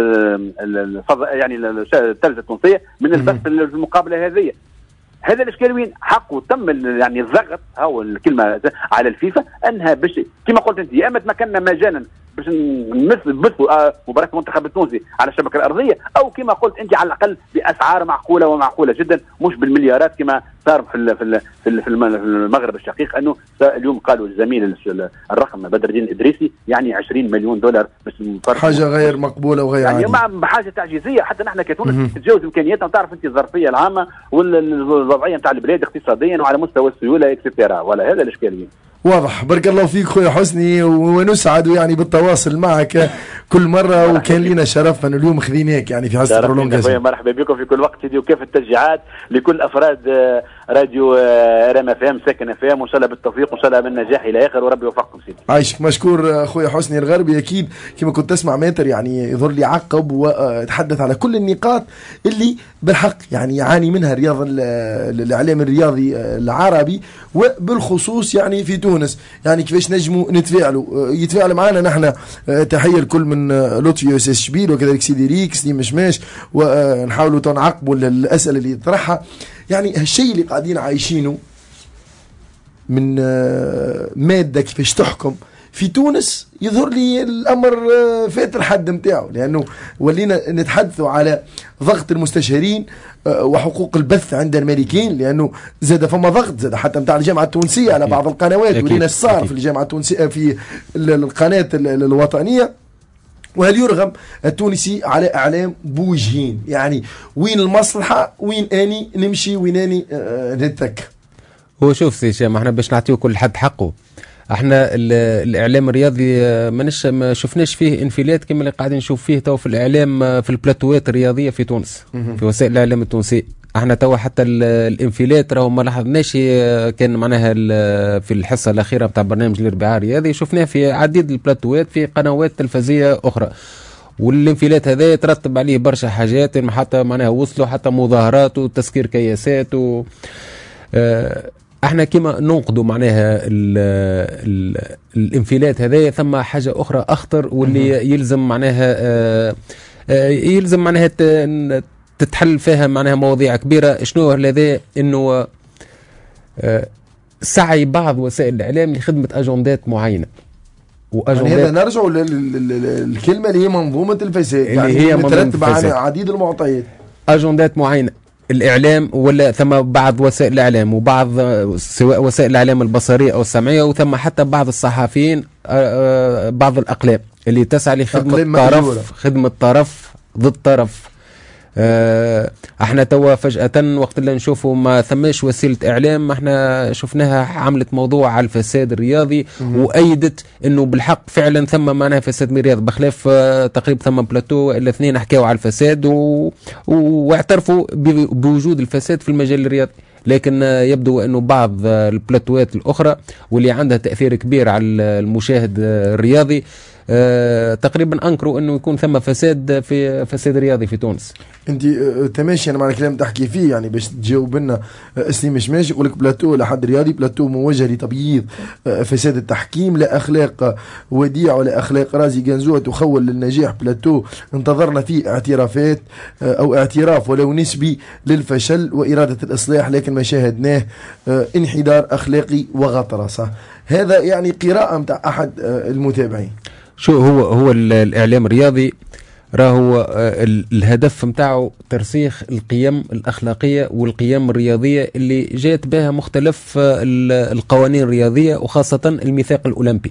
يعني التلفزه التونسيه من البث في المقابله هذه. هذا الاشكال وين حقه تم يعني الضغط، هو الكلمه على الفيفا انها باش كما قلت انت، يا اما تمكننا مجانا باش نمثل بثوا مباراه المنتخب التونسي على الشبكه الارضيه، او كما قلت انت على الاقل باسعار معقوله ومعقوله جدا، مش بالمليارات كما صار في في في, في المغرب الشقيق. انه اليوم قالوا الزميل الرقم بدر الدين الادريسي يعني عشرين مليون دولار باش
حاجه غير مقبوله وغير
يعني
عاديه،
يعني بحاجه تعجيزيه. حتى نحن كتونس تتجاوز امكانياتنا، وتعرف انت الظرفيه العامه والوضعيه نتاع البلاد اقتصاديا وعلى مستوى السيوله اكسترا، ولا هذا الاشكال.
واضح. بارك الله فيك خويا حسني، ونسعد يعني بالتواصل معك كل مرة، وكان لنا شرف أن اليوم خذيناك يعني في حصة برولونجاسيون.
مرحبا بكم في كل وقت، وكيف التشجيعات لكل أفراد راديو رام اف ام ساكن اف ام، وإن شاء الله بالتوفيق وإن شاء الله بالنجاح إلى آخر، وربي يوفقكم سيدي.
عايشك مشكور خويا حسني الغربي. أكيد كما كنت تسمع ماتر يعني يظهر لي عقب وتحدث على كل النقاط اللي بالحق يعني يعاني منها الرياضة الإعلام الرياضي العربي، وبالخصوص يعني في تونس، يعني كيفاش نجموا نتفاعلوا يتفاعل معنا نحن. تحية لكل من لطفي وساس شبيل وكذلك سيدي ريكس دي مشماش، ونحاولوا تنعقبوا الأسئلة اللي يطرحها. يعني هالشيء اللي قاعدين عايشينه من مادة كيفاش تحكم في تونس، يظهر لي الأمر فات الحد متاعه، لأنه ولينا نتحدثوا على ضغط المستشارين وحقوق البث عند المالكين، لأنه زاد فما ضغط زاد حتى متاع الجامعة التونسية على بعض القنوات، ولينا صار في الجامعة التونسية في القناة الوطنية. وهل يرغم التونسي على اعلام بوجهين، يعني وين المصلحه، وين اني نمشي، وين اني آه نتك.
هو شوف سي هشام، احنا باش نعطيو كل حد حقه. احنا الاعلام الرياضي مانيش ما شفناش فيه انفلات كما اللي قاعدين نشوف فيه تو في الاعلام في البلاتوات الرياضيه في تونس، في وسائل الاعلام التونسيه. احنا توا حتى الانفلات راهو ما لاحظناش، كان معناها في الحصه الاخيره بتاع برنامج الاربعاء الرياضي شفناه في عديد البلاتوات في قنوات تلفزيونيه اخرى، والانفلات هذا يترتب عليه برشا حاجات، حتى معناها وصلوا حتى مظاهرات وتسكير كياسات و اه احنا كما ننقدوا معناها ال ال الانفلات هذا، ثم حاجه اخرى اخطر واللي يلزم معناها اه اه يلزم معناها تتحل فيها معناها مواضيع كبيرة. شنو هذا؟ انه سعي بعض وسائل الاعلام لخدمة اجندات معينة،
واجندات يعني هذا نرجع للكلمة اللي هي منظومة الفساد، يعني
هي
مترتب على عديد المعطيات،
اجندات معينة. الاعلام ولا ثم بعض وسائل الاعلام وبعض سواء وسائل الاعلام البصرية او السمعية، وثم حتى بعض الصحفيين بعض الاقلام اللي تسعى لخدمة طرف، خدمة طرف ضد طرف. آه احنا توا فجأة وقت اللي نشوفوا ما ثماش وسيلة اعلام احنا شفناها عملت موضوع على الفساد الرياضي وايدت انه بالحق فعلا ثم معناها فساد رياضي، بخلاف آه تقريبا ثم بلاتو الاثنين حكاوا على الفساد و... واعترفوا بوجود الفساد في المجال الرياضي. لكن آه يبدو انه بعض آه البلاتوات الاخرى واللي عندها تأثير كبير على المشاهد آه الرياضي أه تقريبا انكروا انه يكون ثم فساد في فساد رياضي في تونس.
انت أه تماشي انا مع الكلام تحكي فيه يعني باش تجاوب لنا أه اسلي مش ماشي يقول لك بلاتو لحد رياضي، بلاتو موجه لتبييض أه فساد التحكيم، لا اخلاق وديع ولا اخلاق رازي جنزوع تخول للنجاح، بلاتو انتظرنا فيه اعترافات أه او اعتراف ولو نسبي للفشل واراده الاصلاح، لكن ما شاهدناه أه انحدار اخلاقي وغطرسه. هذا يعني قراءه متاع احد أه المتابعين.
شو هو هو الاعلام الرياضي راهو الهدف متاعه ترسيخ القيم الاخلاقيه والقيم الرياضيه اللي جات بها مختلف القوانين الرياضيه وخاصه الميثاق الاولمبي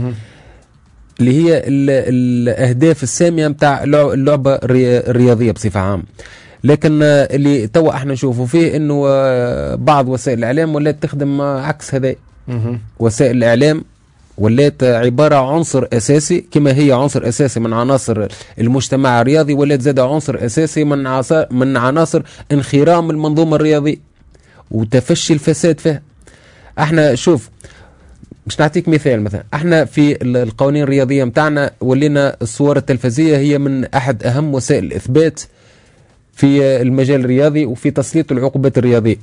اللي هي الاهداف الساميه متاع اللعبه الرياضيه بصفه عامه. لكن اللي توا احنا نشوفوا فيه انه بعض وسائل الاعلام ولات تخدم عكس هذا. وسائل الاعلام ولات عبارة عن عنصر أساسي كما هي عنصر أساسي من عناصر المجتمع الرياضي، ولات زاد عنصر أساسي من عصا من عناصر انخرام المنظومة الرياضية وتفشي الفساد فيها. احنا شوف مش نعطيك مثال، مثلا احنا في القوانين الرياضية متاعنا ولينا الصور التلفزية هي من أحد أهم وسائل الإثبات في المجال الرياضي وفي تسليط العقوبات الرياضية.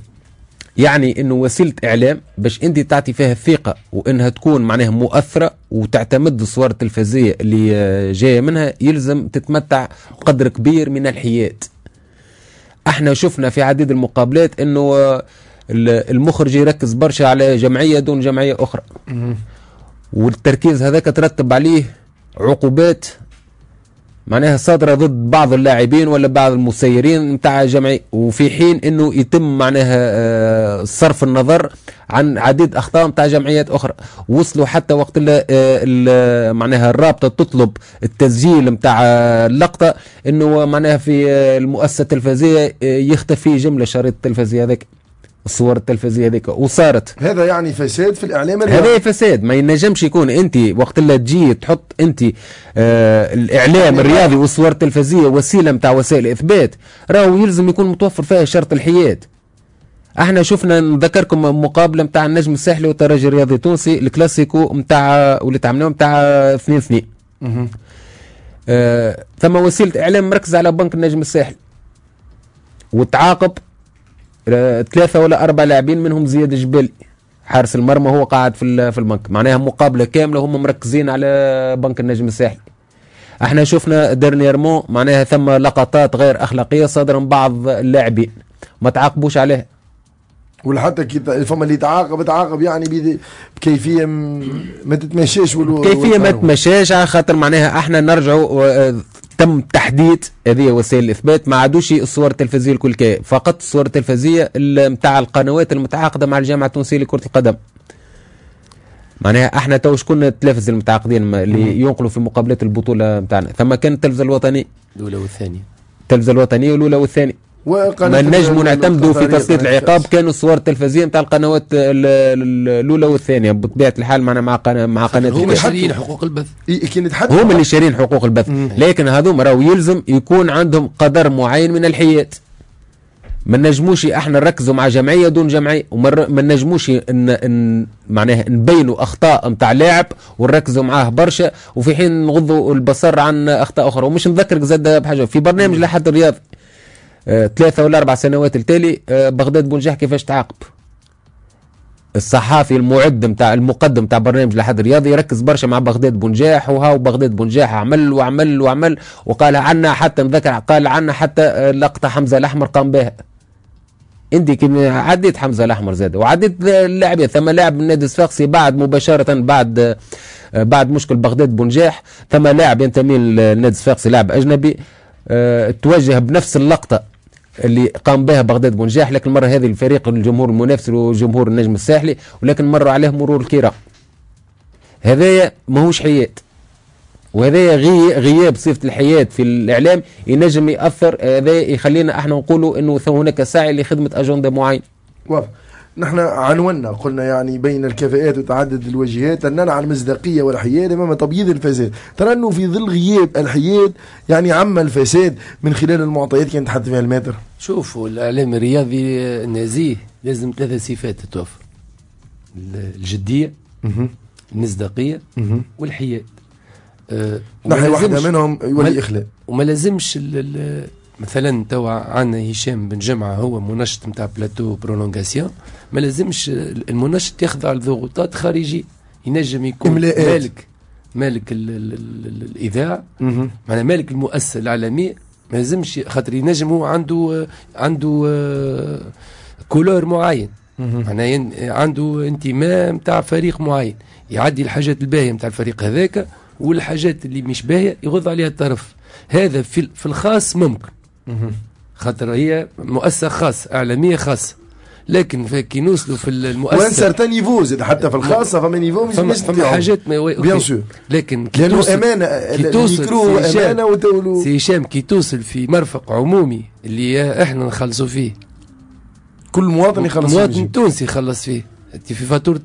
يعني انه وسيله اعلام باش انت تعطي فيها الثقه وانها تكون معناها مؤثره وتعتمد الصور التلفزيه اللي جايه منها يلزم تتمتع قدر كبير من الحياد. احنا شفنا في عديد المقابلات انه المخرج يركز برشا على جمعيه دون جمعيه اخرى، والتركيز هذاك ترتب عليه عقوبات معناها صادرة ضد بعض اللاعبين ولا بعض المسيرين متاع جمعي، وفي حين انه يتم معناها صرف النظر عن عديد اخطاء متاع جمعيات اخرى. وصلوا حتى وقت اللي معناها الرابطة تطلب التسجيل متاع اللقطة انه معناها في المؤسسة التلفزية يختفي جملة شريط التلفزية هذاك الصور التلفزية هذيك وصارت.
هذا يعني فساد في الإعلام الرياضي.
هذا فساد ما ينجمش يكون أنت وقت اللي تجي تحط أنت آه الإعلام الرياضي والصور التلفزية وسيلة متاع وسائل إثبات، راهو يلزم يكون متوفر فيها شرط الحياد. احنا شفنا نذكركم مقابلة متاع النجم الساحلي والترجي الرياضي التونسي الكلاسيكو متاع واللي تعملوه متاع اثنين اثنين. آه ثم وسيلة إعلام مركز على بنك النجم الساحلي وتعاقب ثلاثة ولا أربع لاعبين منهم زياد الجبالي حارس المرمى هو قاعد في في البنك، معناها مقابلة كاملة هم مركزين على بنك النجم الساحلي. احنا شفنا ديرنييرمون معناها ثم لقطات غير أخلاقية صادرة من بعض اللاعبين ما تعاقبوش عليها.
ولا حتى كي فما اللي تعاقب تعاقب يعني بكيفية ما تتمشاش
كيفية ما تتمشاش على خاطر معناها احنا نرجعوا تم تحديد هذه وسائل الإثبات ما عادوش الصور التلفزية الكل كي فقط الصور التلفزية متاع القنوات المتعاقدة مع الجامعة التونسية لكرة القدم. معناها احنا تو شكون التلفز المتعاقدين اللي ينقلوا في مقابلات البطولة متاعنا؟ ثم كان التلفزة الوطني
الأولى والثانية،
التلفزة الوطنية الأولى والثانية. ما نجموا نعتمدوا في تسليط العقاب كانوا الصور التلفزية نتاع القنوات الأولى والثانية بطبيعة الحال معنا مع قناة مع قناة
هم اللي شارين حقوق البث
هم اللي شارين حقوق البث مم. لكن هذوما راهو يلزم يكون عندهم قدر معين من الحياد. ما نجموش احنا نركزوا مع جمعية دون جمعية وما نجموش ان, إن معناها نبينوا اخطاء نتاع لاعب ونركزوا معاه برشا وفي حين نغضوا البصر عن اخطاء اخرى. ومش نذكرك زاد بحاجة في برنامج لحد الرياضي آه، ثلاثة ولا أربع سنوات التالي آه، بغداد بونجاح كيفاش تعاقب. الصحافي المعد متاع المقدم تاع برنامج لحد الرياضي يركز برشا مع بغداد بونجاح وهاو بغداد بونجاح عمل وعمل وعمل وقال عنا حتى نذكر قال عنا حتى آه، لقطة حمزة الأحمر قام بها. انت كي عديت حمزة الأحمر زاد وعديت اللاعبين ثم لاعب من النادي الصفاقسي بعد مباشرة بعد آه، بعد مشكل بغداد بونجاح ثم لاعب ينتمي للنادي الصفاقسي لاعب أجنبي أه توجه بنفس اللقطة اللي قام بها بغداد بونجاح لكن مرة هذه الفريق الجمهور المنافس وجمهور النجم الساحلي ولكن مروا عليه مرور الكرام. هذايا ماهوش حياد. وهذا غي غياب صفة الحياة في الإعلام ينجم يأثر، هذا يخلينا احنا نقولوا انه هناك سعي لخدمة أجندة معين.
واضح. نحن عنونا قلنا يعني بين الكفاءات وتعدد الوجهات أننا على المصداقية والحياد أمام تبييض الفساد. ترى أنه في ظل غياب الحياد يعني عم الفساد من خلال المعطيات كانت تحدث فيها الماتر.
شوفوا الإعلام الرياضي النزيه لازم ثلاثة صفات تتوفر: الجدية، المصداقية، والحياد. أه
ناحية واحدة منهم يولي إخلاء.
وما لازمش مثلا توا عندنا هشام بن جمعة هو منشط نتاع بلاتو برولونغاسيون، ما لازمش المنشط يخضع لضغوطات خارجية. ينجم يكون إملاءات. مالك مالك ال ال ال الإذاعة، معناها مالك المؤسسة الإعلامية، ما لازمش خاطر ينجم هو عنده عنده آه كولور معين، معناها عنده انتماء نتاع فريق معين، يعدي الحاجات الباهية نتاع الفريق هذاك والحاجات اللي مش باهية يغض عليها الطرف. هذا في في الخاص ممكن، خاطر هي مؤسسة خاصة إعلامية خاصة، لكن كي نوصلوا في المؤسسة
وين سارتان نيفو زاد حتى في الخاصة فما نيفو مش
فما, فما حاجات
بيان سور،
لكن
كي توصل أمانة كي توصل أمانة وتولو
سي هشام كي توصل في مرفق عمومي اللي احنا نخلصوا فيه،
كل مواطن يخلص
فيه، مواطن تونسي يخلص فيه، انت في فاتورة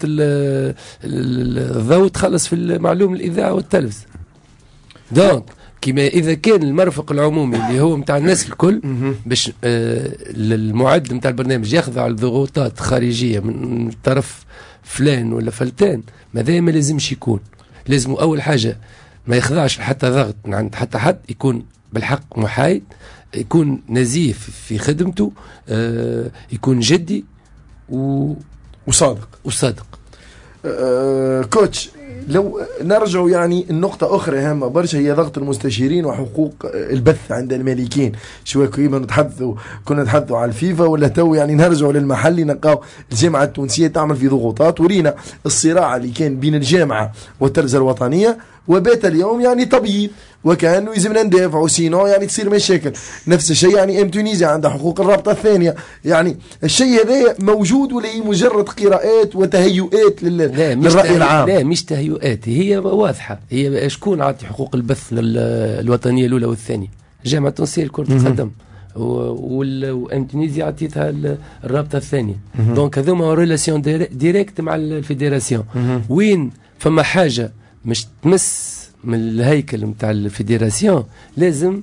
الضوء تخلص في المعلوم الإذاعة والتلفز. دونك كما إذا كان المرفق العمومي اللي هو متاع الناس الكل باش آه المعد متاع البرنامج يخضع لضغوطات خارجية من طرف فلان ولا فلتان، ماذا ما لازمش يكون. لازم أول حاجة ما يخضعش حتى ضغط من عند حتى حد، يكون بالحق محايد، يكون نزيه في خدمته، آه يكون جدي و
وصادق
وصادق.
آه كوتش، لو نرجع يعني النقطة أخرى هامة برشا هي ضغط المستشارين وحقوق البث عند المالكين. شوية كيما نتحدثوا كنا نتحدثوا على الفيفا ولا تو يعني نرجعوا للمحلي نلقاو الجامعة التونسية تعمل في ضغوطات، ورينا الصراع اللي كان بين الجامعة والترزة الوطنية وبات اليوم يعني تبييض، وكانوا يلزمنا ندافعوا سينو يعني تصير مشاكل. نفس الشيء يعني ام تونيزيا عندها حقوق الرابطه الثانيه، يعني الشيء هذا موجود ولا هي مجرد قراءات وتهيؤات للراي العام؟
لا مش تهيؤات، هي واضحه. هي شكون عطي حقوق البث الوطنيه الاولى والثانيه؟ الجامعه التونسيه لكره القدم، وام تونيزيا عطيتها الرابطه الثانيه. دونك هذوما ريلاسيون ديريكت مع الفيدراسيون. وين فما حاجه مش تمس من الهيكل نتاع الفيدراسيون لازم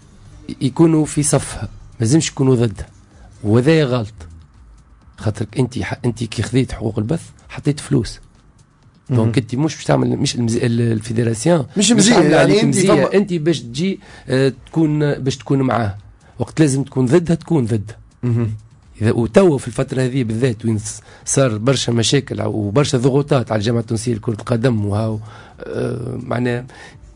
يكونوا في صفها، ما لازمش يكونوا ضدها، وهذا غلط. خاطر انت انت كي خذيت حقوق البث حطيت فلوس، دونك انت مش باش تعمل مش الفيدراسيون
مش مزيان يعني انت
فم... انت باش تجي اه تكون باش تكون معاه، وقت لازم تكون ضدها تكون ضدها. اذا وتو في الفتره هذه بالذات وين صار برشا مشاكل وبرشا ضغوطات على الجامعه التونسيه لكره القدم، وهاو آه معناه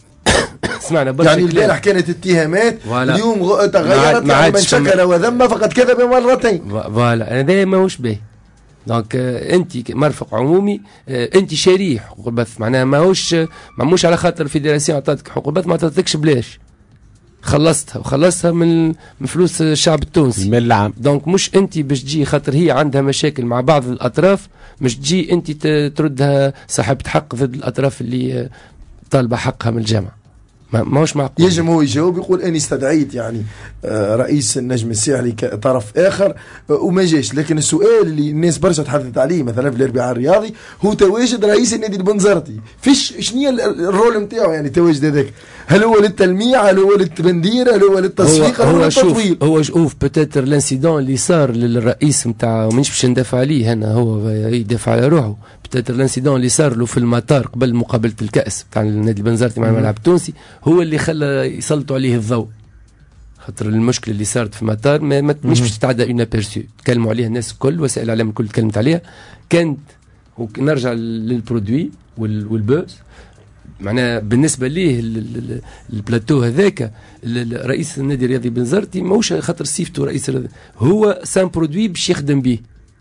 سمعنا برشا
يعني البارح كانت اتهامات، اليوم تغيرت، يعني من شكر وذم فقد كذب مرتين.
فوالا هذا ماهوش باهي. دونك آه انت مرفق عمومي، آه انت شريح حقوق البث، معناها ماهوش ماهوش على خاطر الفيدراسيون عطاتك حقوق البث ما عطاتكش بلاش، خلصتها وخلصتها من من فلوس الشعب التونسي
المال العام.
دونك مش انت باش تجي خاطر هي عندها مشاكل مع بعض الاطراف مش تجي انت تردها صاحبة حق ضد الاطراف اللي طالبه حقها من الجامعه. ما ماهوش معقول.
يجب هو يجاوب يقول اني استدعيت يعني رئيس النجم الساحلي كطرف اخر وما جاش، لكن السؤال اللي الناس برشا تحدثت عليه مثلا في الاربعاء الرياضي هو تواجد رئيس النادي البنزرتي. فيش شنو هي الرول نتاعو يعني التواجد هذاك؟ هل هو للتلميع؟ هل هو للتبندير؟ هل هو للتصفيق؟
هل هو للتطويل؟ هو شوف بتاتر الانسيدون اللي صار للرئيس نتاع مانيش باش ندافع عليه هنا، هو يدافع على روحه. بتاتر الانسيدون اللي صار له في المطار قبل مقابله الكاس تاع النادي البنزرتي مع الملعب التونسي هو اللي خلى يسلطوا عليه الضوء، خاطر المشكله اللي صارت في المطار ما مش باش تتعدى اون ابيرسيو، تكلموا عليها الناس الكل، وسائل الاعلام الكل تكلمت عليها. كانت نرجع للبرودوي والبوز، معناها بالنسبه ليه البلاتو هذاك رئيس النادي الرياضي بنزرتي ماهوش خاطر صيفته رئيس الرياضي، هو سان برودوي باش يخدم به.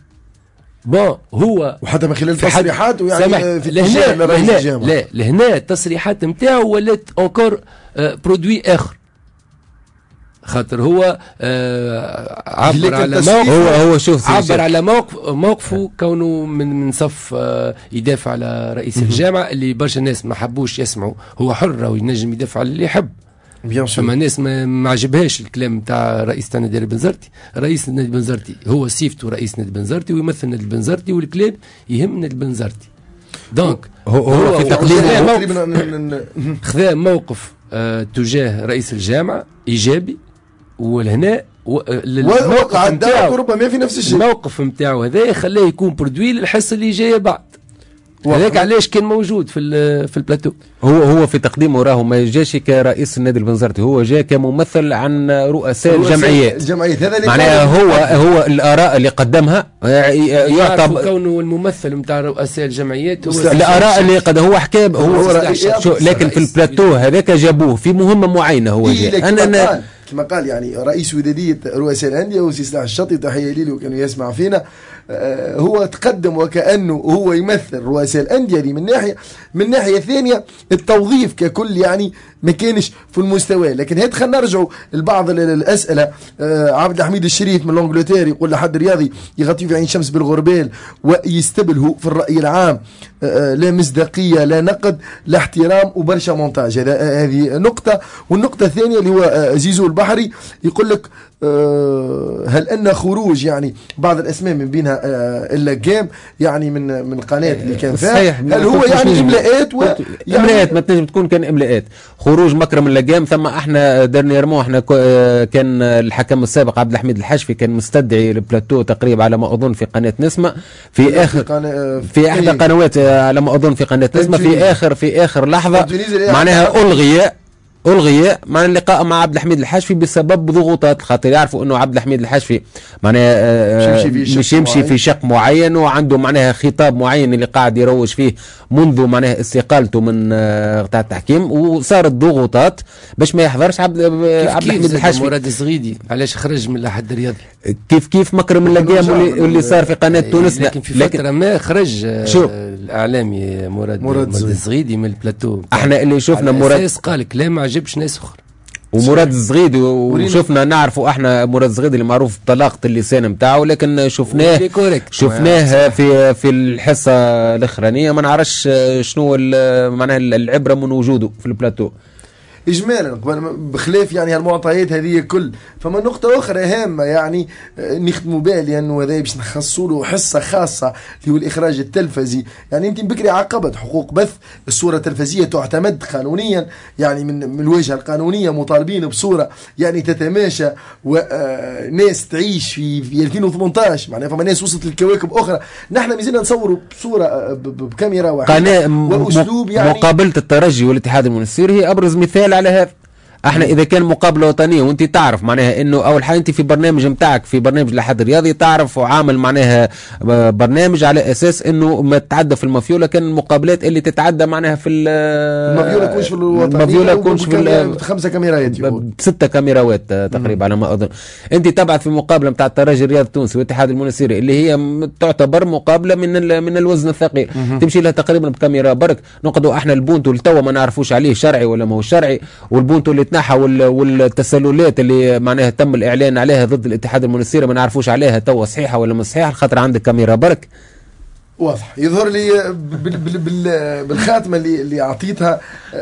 بون هو
وحتى من خلال تصريحات يعني في
لهنا لهنا لا لهنا التصريحات نتاعو ولات اونكور برودوي اخر، خاطر هو آه عبر على موقف
هو هو شوف
عبر على موقف موقفه كونه من من صف آه يدافع على رئيس الجامعه اللي برشا ناس ما حبوش يسمعوا. هو حر وينجم يدافع على اللي يحب. فما ناس ما عجبهاش الكلام تاع رئيس تاع نادي بنزرتي. رئيس نادي بنزرتي هو سيفته رئيس نادي بنزرتي ويمثل نادي بنزرتي والكلام يهم نادي بنزرتي. دونك
هو, هو, هو في
تقديم خذا موقف آه تجاه رئيس الجامعه ايجابي ولهنا
وقع الدعوه ربما في نفس الشيء.
الموقف نتاعو هذا خلاه يكون برودوي للحصه اللي جايه بعد. هذاك علاش كان موجود في في البلاتو.
هو هو في تقديمه راهو ما جاش كرئيس النادي البنزرتي، هو جاء كممثل عن رؤساء الجمعيات.
الجمعيات هذا
معناها هو هو الاراء اللي قدمها
يعتبر كونه الممثل نتاع رؤساء الجمعيات.
هو الآراء اللي قد هو حكى هو لكن في البلاتو هذاك جابوه في مهمه معينه. هو جاء
انا انا كما قال يعني رئيس ودادية رؤساء الأندية وسي سلاح الشطي، تحية لي لو كانوا يسمع فينا. آه هو تقدم وكأنه هو يمثل رؤساء الأندية دي من ناحية. من ناحية ثانية التوظيف ككل يعني ما كانش في المستوى. لكن هات خلينا نرجعوا لبعض الأسئلة. آه عبد الحميد الشريف من لونجلتير يقول لحد رياضي يغطي في عين شمس بالغربال ويستبله في الرأي العام. آه لا مصداقية لا نقد لا احترام وبرشا مونتاج. هذا آه هذه نقطة. والنقطة الثانية اللي هو آه زيزو البحري يقول لك أه هل ان خروج يعني بعض الاسماء من بينها أه اللقام يعني من من القناه اللي كان فيها هل هو يعني املاءات و
يعني املاءات ما تنجم تكون كان املاءات. خروج مكرم اللقام ثم احنا ديرنييرمون احنا كان الحكم السابق عبد الحميد الحشفي كان مستدعي البلاتو تقريبا على ما اظن في قناه نسمه في اخر في احدى قنوات على ما اظن في قناه نسمه في اخر في اخر لحظه معناها الغي الغي مع اللقاء مع عبد الحميد الحشفي بسبب ضغوطات. خاطر يعرفوا انه عبد الحميد الحشفي معناها مش يمشي في شق معين وعنده معناها خطاب معين اللي قاعد يروج فيه منذ معناها استقالته من قطاع التحكيم، وصارت ضغوطات باش ما يحضرش عبد عبد الحميد الحشفي.
مراد الزغيدي علاش خرج من الاحد الرياضي
كيف كيف مكرم اللقام واللي, واللي صار في قناه تونس.
لكن في فتره لكن ما خرج الاعلامي مراد مراد الزغيدي من البلاتو.
احنا اللي شفنا مراد
قال كلام عجبش ناس اخرى
ومراد الزغيدي وشفنا نعرفوا احنا مراد الزغيدي اللي معروف بطلاقه اللسان نتاعو، لكن شفناه شفناه في في الحصه الاخرانيه ما نعرفش شنو معناها العبره من وجوده في البلاتو
اجمالا بخلاف يعني هالمعطيات هذه كل. فما نقطه اخرى هامه يعني نختموا بها لانه هذا باش نخصوا له حصه خاصه اللي هو الاخراج التلفزي. يعني انت بكري عقبت حقوق بث الصوره التلفزيه تعتمد قانونيا يعني من من الواجهه القانونيه مطالبين بصوره يعني تتماشى وناس تعيش في في ألفين وثمانية عشر معناها فما ناس وصلت للكواكب اخرى. نحن مازلنا نصوروا بصوره بكاميرا واحده واسلوب يعني
مقابله الترجي والاتحاد المنستيري هي ابرز مثال على هذا. احنا اذا كان مقابله وطنيه وانت تعرف معناها انه اول حاجه انت في برنامج نتاعك في برنامج الاحد الرياضي تعرف وعامل معناها برنامج على اساس انه ما تتعدى في المافيولا. كان المقابلات اللي تتعدى معناها في
المافيولا يكونش في الوطنيه
المافيولا يكونش في
خمسه كاميرات
ستة كاميرات تقريبا على ما اظن. انت تبعث في مقابله نتاع الترجي الرياضي التونسي والاتحاد المنستيري اللي هي تعتبر مقابله من من الوزن الثقيل تمشي لها تقريبا بكاميرا برك. نقعدوا احنا البونتو لتوا ما نعرفوش عليه شرعي ولا ما هو شرعي، والبونتو اللي تنحى والتسللات اللي معناها تم الاعلان عليها ضد الاتحاد المنستيري ما نعرفوش عليها توا صحيحه ولا مش صحيحه خاطر عندك كاميرا برك.
واضح يظهر لي بال بال بال بالخاتمه اللي اللي اعطيتها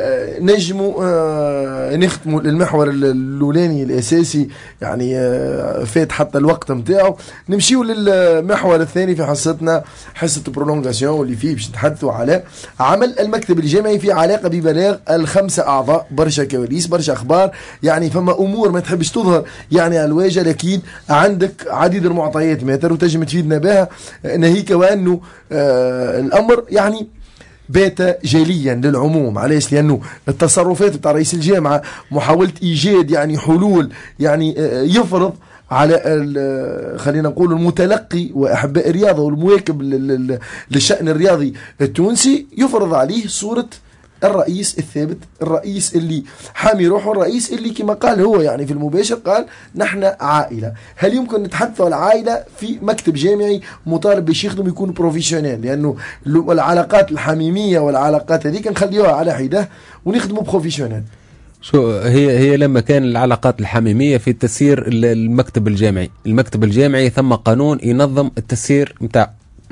نجموا نختموا المحور الاولاني الاساسي يعني فات حتى الوقت نتاعو. نمشيو للمحور الثاني في حصتنا حصه برولونغاسيون واللي فيه باش نتحدثوا على عمل المكتب الجامعي في علاقه ببلاغ الخمسه اعضاء. برشا كواليس برشا اخبار يعني فما امور ما تحبش تظهر يعني على الواجهه، لكن عندك عديد المعطيات ماتر وتجم تفيدنا بها ناهيك وانه آه الامر يعني بات جليا للعموم. علاش؟ لانه التصرفات بتاع رئيس الجامعه محاوله ايجاد يعني حلول يعني آه يفرض على خلينا نقول المتلقي واحباء الرياضه والمواكب للشان الرياضي التونسي يفرض عليه صوره الرئيس الثابت، الرئيس اللي حامي روحه، الرئيس اللي كما قال هو يعني في المباشر قال نحن عائلة. هل يمكن نتحدث عن العائلة في مكتب جامعي مطالب باش يخدم يكون بروفيشنال؟ لأنه العلاقات الحميمية والعلاقات هذيك نخليوها على حده ونخدموا بروفيشنال.
شو هي هي لما كان العلاقات الحميميه في تسيير المكتب الجامعي، المكتب الجامعي ثم قانون ينظم التسيير نتاع.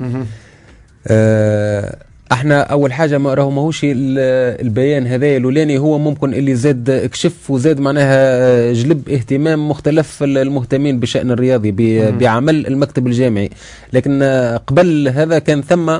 آه احنا اول حاجه ما راهو ماهوش البيان هذا الاولاني هو ممكن اللي زاد اكشف وزاد معناها جلب اهتمام مختلف المهتمين بشان الرياضي بعمل المكتب الجامعي، لكن قبل هذا كان ثم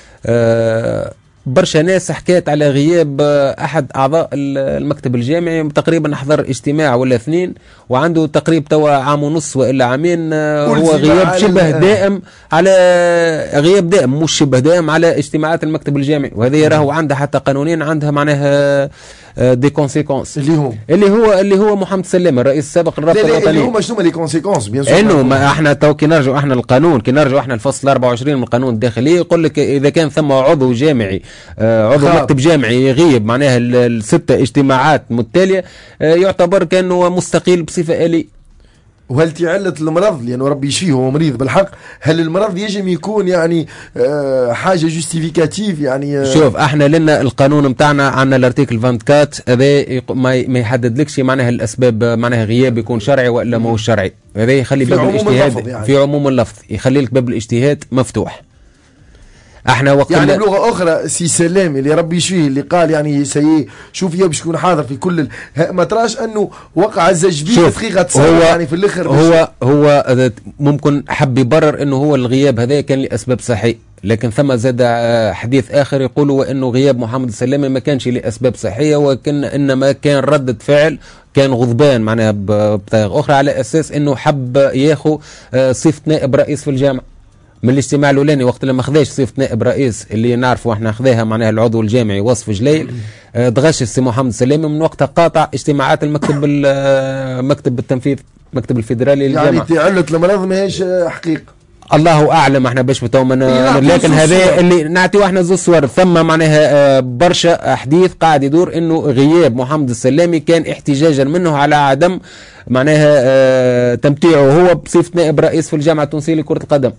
آه برشا ناس حكيت على غياب احد اعضاء المكتب الجامعي، تقريبا حضر اجتماع ولا اثنين وعنده تقريبا توا عام ونص والا عامين، هو غياب شبه دائم على غياب دائم مش شبه دائم على اجتماعات المكتب الجامعي، وهذه راهو عندها حتى قانونيا عندها معناها دي كونسيكونس
اللي هو
اللي هو اللي هو محمد سلامه الرئيس السابق للرابطه الوطنيه.
اللي هما شنو لي كونسيكونس بيان سور
انه ما احنا تو كي نرجعوا احنا القانون كي نرجعوا احنا الفصل أربعة وعشرين من القانون الداخلي يقول لك اذا كان ثم عضو جامعي آه عضو خاب. مكتب جامعي يغيب معناها الستة اجتماعات متتاليه آه يعتبر كانه مستقيل بصفه آلية.
وهل تعلة المرض لأنه ربي يشفيه هو مريض بالحق، هل المرض يجب يكون يعني آه حاجة جوستيفيكاتيف يعني آه
شوف احنا لنا القانون متاعنا عندنا الارتيكل أربعة وعشرين هذا ما ما يحددلكش معناها الاسباب معناها غياب يكون شرعي ولا ما هو شرعي، هذا يخلي باب الاجتهاد يعني. في عموم اللفظ يخلي لك باب الاجتهاد مفتوح. احنا وقت
يعني بلغه اخرى سي سلام اللي ربي يشفيه اللي قال يعني سي شوف يا باش يكون حاضر في كل ال... ما تراش انه وقع الزجبيه دقيقه تصير يعني في الاخر
هو هو ممكن حب يبرر انه هو الغياب هذا كان لاسباب صحيه، لكن ثم زاد حديث اخر يقولوا انه غياب محمد السلامي ما كانش لاسباب صحيه وكان انما كان ردة فعل كان غضبان معناها بطريقه اخرى على اساس انه حب ياخذ صفه نائب رئيس في الجامعه من الاجتماع الاولاني وقت لما خذاش صفه نائب رئيس اللي نعرفوا احنا خذاها معناها العضو الجامعي وصف جليل دغش السي محمد السلامي من وقتها قاطع اجتماعات المكتب المكتب التنفيذ المكتب الفيدرالي للجامعه.
يعني تعلة المرض ماهيش حقيقه
الله اعلم احنا باش بتومنا، لكن هذا اللي نعطيو احنا زوج صور ثم معناها برشا حديث قاعد يدور انه غياب محمد السلامي كان احتجاجا منه على عدم معناها تمتيعه هو بصفه نائب رئيس في الجامعه التونسيه لكره القدم.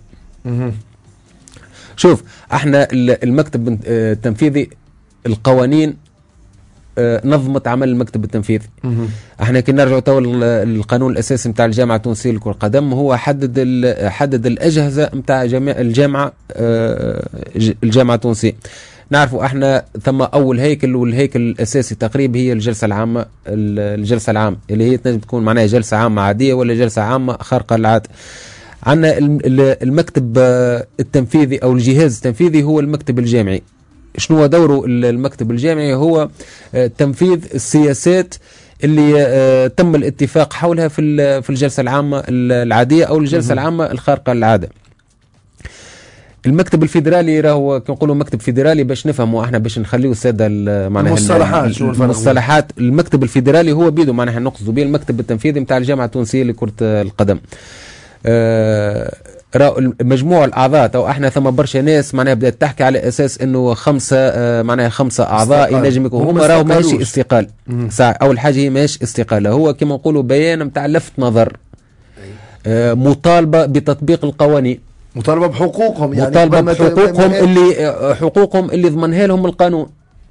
شوف احنا المكتب التنفيذي القوانين نظمت عمل المكتب التنفيذي. احنا كي نرجعوا تو القانون الاساسي نتاع الجامعه التونسيه لكره القدم هو حدد حدد الاجهزه نتاع الجامعه الجامعه التونسيه. نعرفوا احنا ثم اول هيكل والهيكل الاساسي تقريبا هي الجلسه العامه الجلسه العامه اللي هي تنجم تكون معناها جلسه عامه عاديه ولا جلسه عامه خارقه للعاده. عندنا المكتب التنفيذي او الجهاز التنفيذي هو المكتب الجامعي. شنو هو دوره المكتب الجامعي؟ هو تنفيذ السياسات اللي تم الاتفاق حولها في في الجلسه العامه العاديه او الجلسه العامه الخارقه للعاده. المكتب الفيدرالي راهو كنقولوا مكتب فيدرالي باش نفهموا احنا باش نخليو الساده معناها
المصطلحات
المصطلحات المكتب الفيدرالي هو بيدو معناها نقصدوا به المكتب التنفيذي نتاع الجامعه التونسيه لكره القدم. آه مجموع الاعضاء او احنا ثم برشا ناس معناها بدات تحكي على اساس انه خمسه آه معناها خمسه اعضاء ينجم يكونوا هما راهو ماشي استقال. اول حاجه هي ماشي استقاله، هو كما نقولوا بيان نتاع لفت نظر آه مطالبه بتطبيق القوانين،
مطالبه بحقوقهم يعني
مطالبه بحقوقهم اللي حقوقهم اللي ضمنها لهم القانون،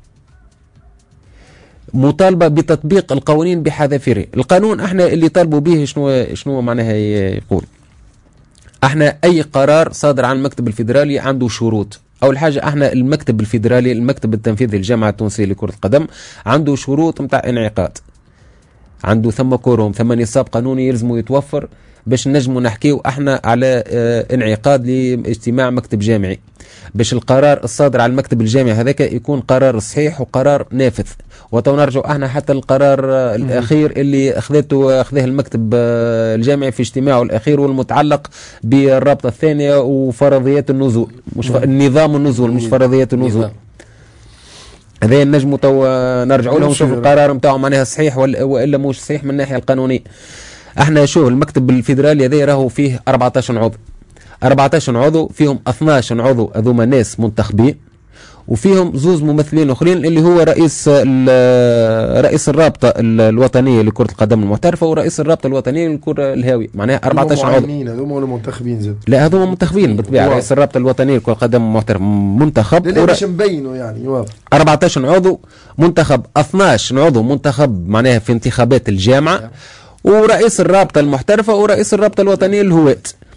مطالبه بتطبيق القوانين بحذافيره. القانون احنا اللي طالبوا به شنو شنو معناها يقول؟ احنا اي قرار صادر عن المكتب الفيدرالي عنده شروط. اول حاجه احنا المكتب الفيدرالي المكتب التنفيذي للجامعه التونسيه لكره القدم عنده شروط نتاع انعقاد، عنده ثم كوروم ثم نصاب قانوني يلزموا يتوفر باش نجموا نحكيو احنا على اه انعقاد لاجتماع مكتب جامعي، باش القرار الصادر على المكتب الجامعي هذاك يكون قرار صحيح وقرار نافذ. وتو نرجعوا احنا حتى القرار اه الاخير اللي اخذته اخذه المكتب اه الجامعي في اجتماعه الاخير والمتعلق بالرابطه الثانيه وفرضيات النزول، مش نظام النزول مش فرضيات النزول. هذا النجم تو نرجعوا لهم نشوف القرار نتاعو معناها صحيح والا مش صحيح من الناحيه القانونيه. احنا شوف المكتب الفيدرالي هذا راهو فيه أربعة عشر عضو، أربعة عشر عضو فيهم اثناش عضو هذوما ناس منتخبين وفيهم زوز ممثلين اخرين اللي هو رئيس رئيس الرابطه الوطنيه لكره القدم المحترفه ورئيس الرابطه الوطنيه للكره الهاويه، معناها أربعة عشر عضو.
هذوما ولا منتخبين زاد؟
لا هذوما منتخبين بالطبيعه. رئيس الرابطه الوطنيه لكره القدم المحترفه منتخب،
لا باش نبينوا يعني واضح.
أربعة عشر عضو منتخب، اثناش عضو منتخب معناها في انتخابات الجامعه، ورئيس الرابطه المحترفه ورئيس الرابطه الوطنيه للهواة.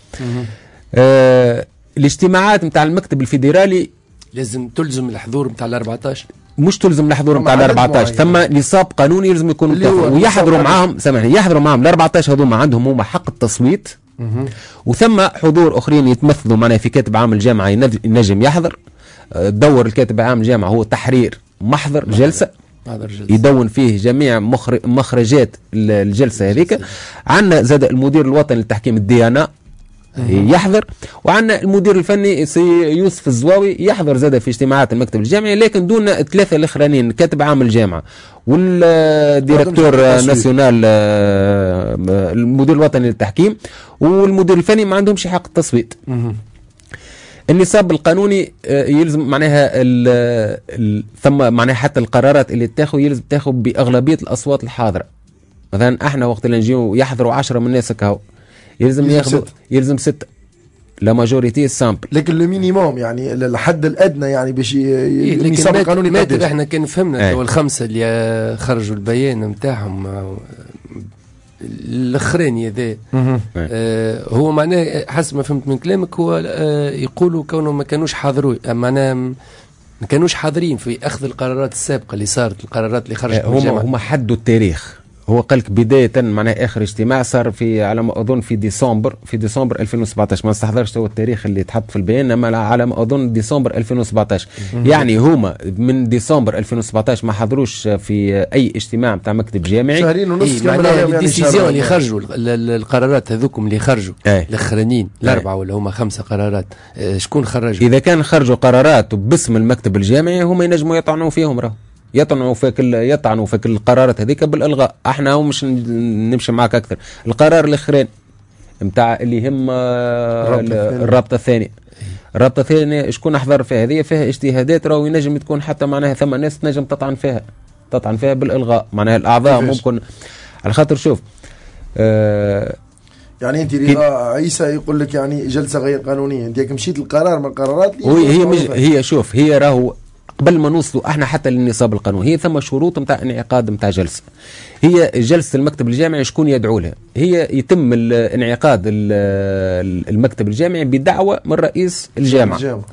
آه الاجتماعات نتاع المكتب الفيدرالي
لازم تلزم الحضور نتاع ال أربعة عشر،
مش تلزم الحضور نتاع ال أربعة عشر، ثم نصاب قانوني يلزم يكون متفق ويحضروا معاهم. سامحني، يحضروا معاهم ال أربعة عشر هذوما عندهم هما حق التصويت، وثم حضور اخرين يتمثلوا معناها في كاتب عام الجامعه ينجم يحضر. دور الكاتب عام الجامعه هو تحرير محضر جلسه يدون فيه جميع مخرجات الجلسه هذيك. عندنا زاد المدير الوطني للتحكيم الديانه يحضر، وعندنا المدير الفني سي يوسف الزواوي يحضر زاد في اجتماعات المكتب الجامعي، لكن دون الثلاثه الاخرانيين كاتب عام الجامعه والديريكتور ناسيونال المدير الوطني للتحكيم والمدير الفني ما عندهمش حق التصويت. النصاب القانوني يلزم معناها ال ال ثم معناها حتى القرارات اللي تاخذ يلزم تاخذ باغلبيه الاصوات الحاضره. مثلا احنا وقت اللي نجيو يحضروا عشرة من الناس كهو يلزم ياخذوا يلزم ستة لا ماجوريتي سامبل،
لكن لو مينيموم يعني الحد الادنى يعني باش النصاب القانوني
ما احنا كان فهمنا تو الخمسه اللي خرجوا البيان نتاعهم الاخراني هذا آه هو معناه حسب ما فهمت من كلامك هو آه يقولوا كونهم ما كانوش حاضروا، معناه ما كانوش حاضرين في اخذ القرارات السابقه اللي صارت، القرارات اللي خرجت من الجامعه.
هم حدوا التاريخ. هو قال لك بدايه معناها اخر اجتماع صار في على ما اظن في ديسمبر في ديسمبر ألفين وسبعة عشر، ما استحضرش هو التاريخ اللي تحط في البيان، اما على ما اظن ديسمبر ألفين وسبعة عشر. يعني هما من ديسمبر ألفين وسبعة عشر ما حضروش في اي اجتماع نتاع مكتب جامعي.
شهرين ونص
إيه معناها الديسيزيون اللي خرجوا القرارات هذوكم اللي خرجوا الاخرانيين الاربعه ولا هما خمسه قرارات اه شكون خرجوا؟
اذا كان خرجوا قرارات باسم المكتب الجامعي هما ينجموا يطعنوا فيهم راه يطعنوا في كل يطعنوا في كل القرارات هذيك بالالغاء. احنا مش نمشي معك اكثر. القرار الاخرين نتاع اللي هم الرابطه الثانيه الرابطه الثانيه شكون احضر فيها؟ هذه فيها اجتهادات راهو ينجم تكون حتى معناها ثم ناس تنجم تطعن فيها تطعن فيها بالالغاء، معناها الاعضاء ممكن على خاطر شوف آه
يعني انت رضا عيسى يقول لك يعني جلسه غير قانونيه، انت مشيت القرار من القرارات
اللي هي مش هي شوف هي راهو قبل ما نوصلوا احنا حتى للنصاب القانوني هي ثم شروط نتاع انعقاد نتاع جلسه. هي جلسه المكتب الجامعي شكون يدعو لها؟ هي يتم انعقاد المكتب الجامعي بدعوه من رئيس الجامعه الجامعة.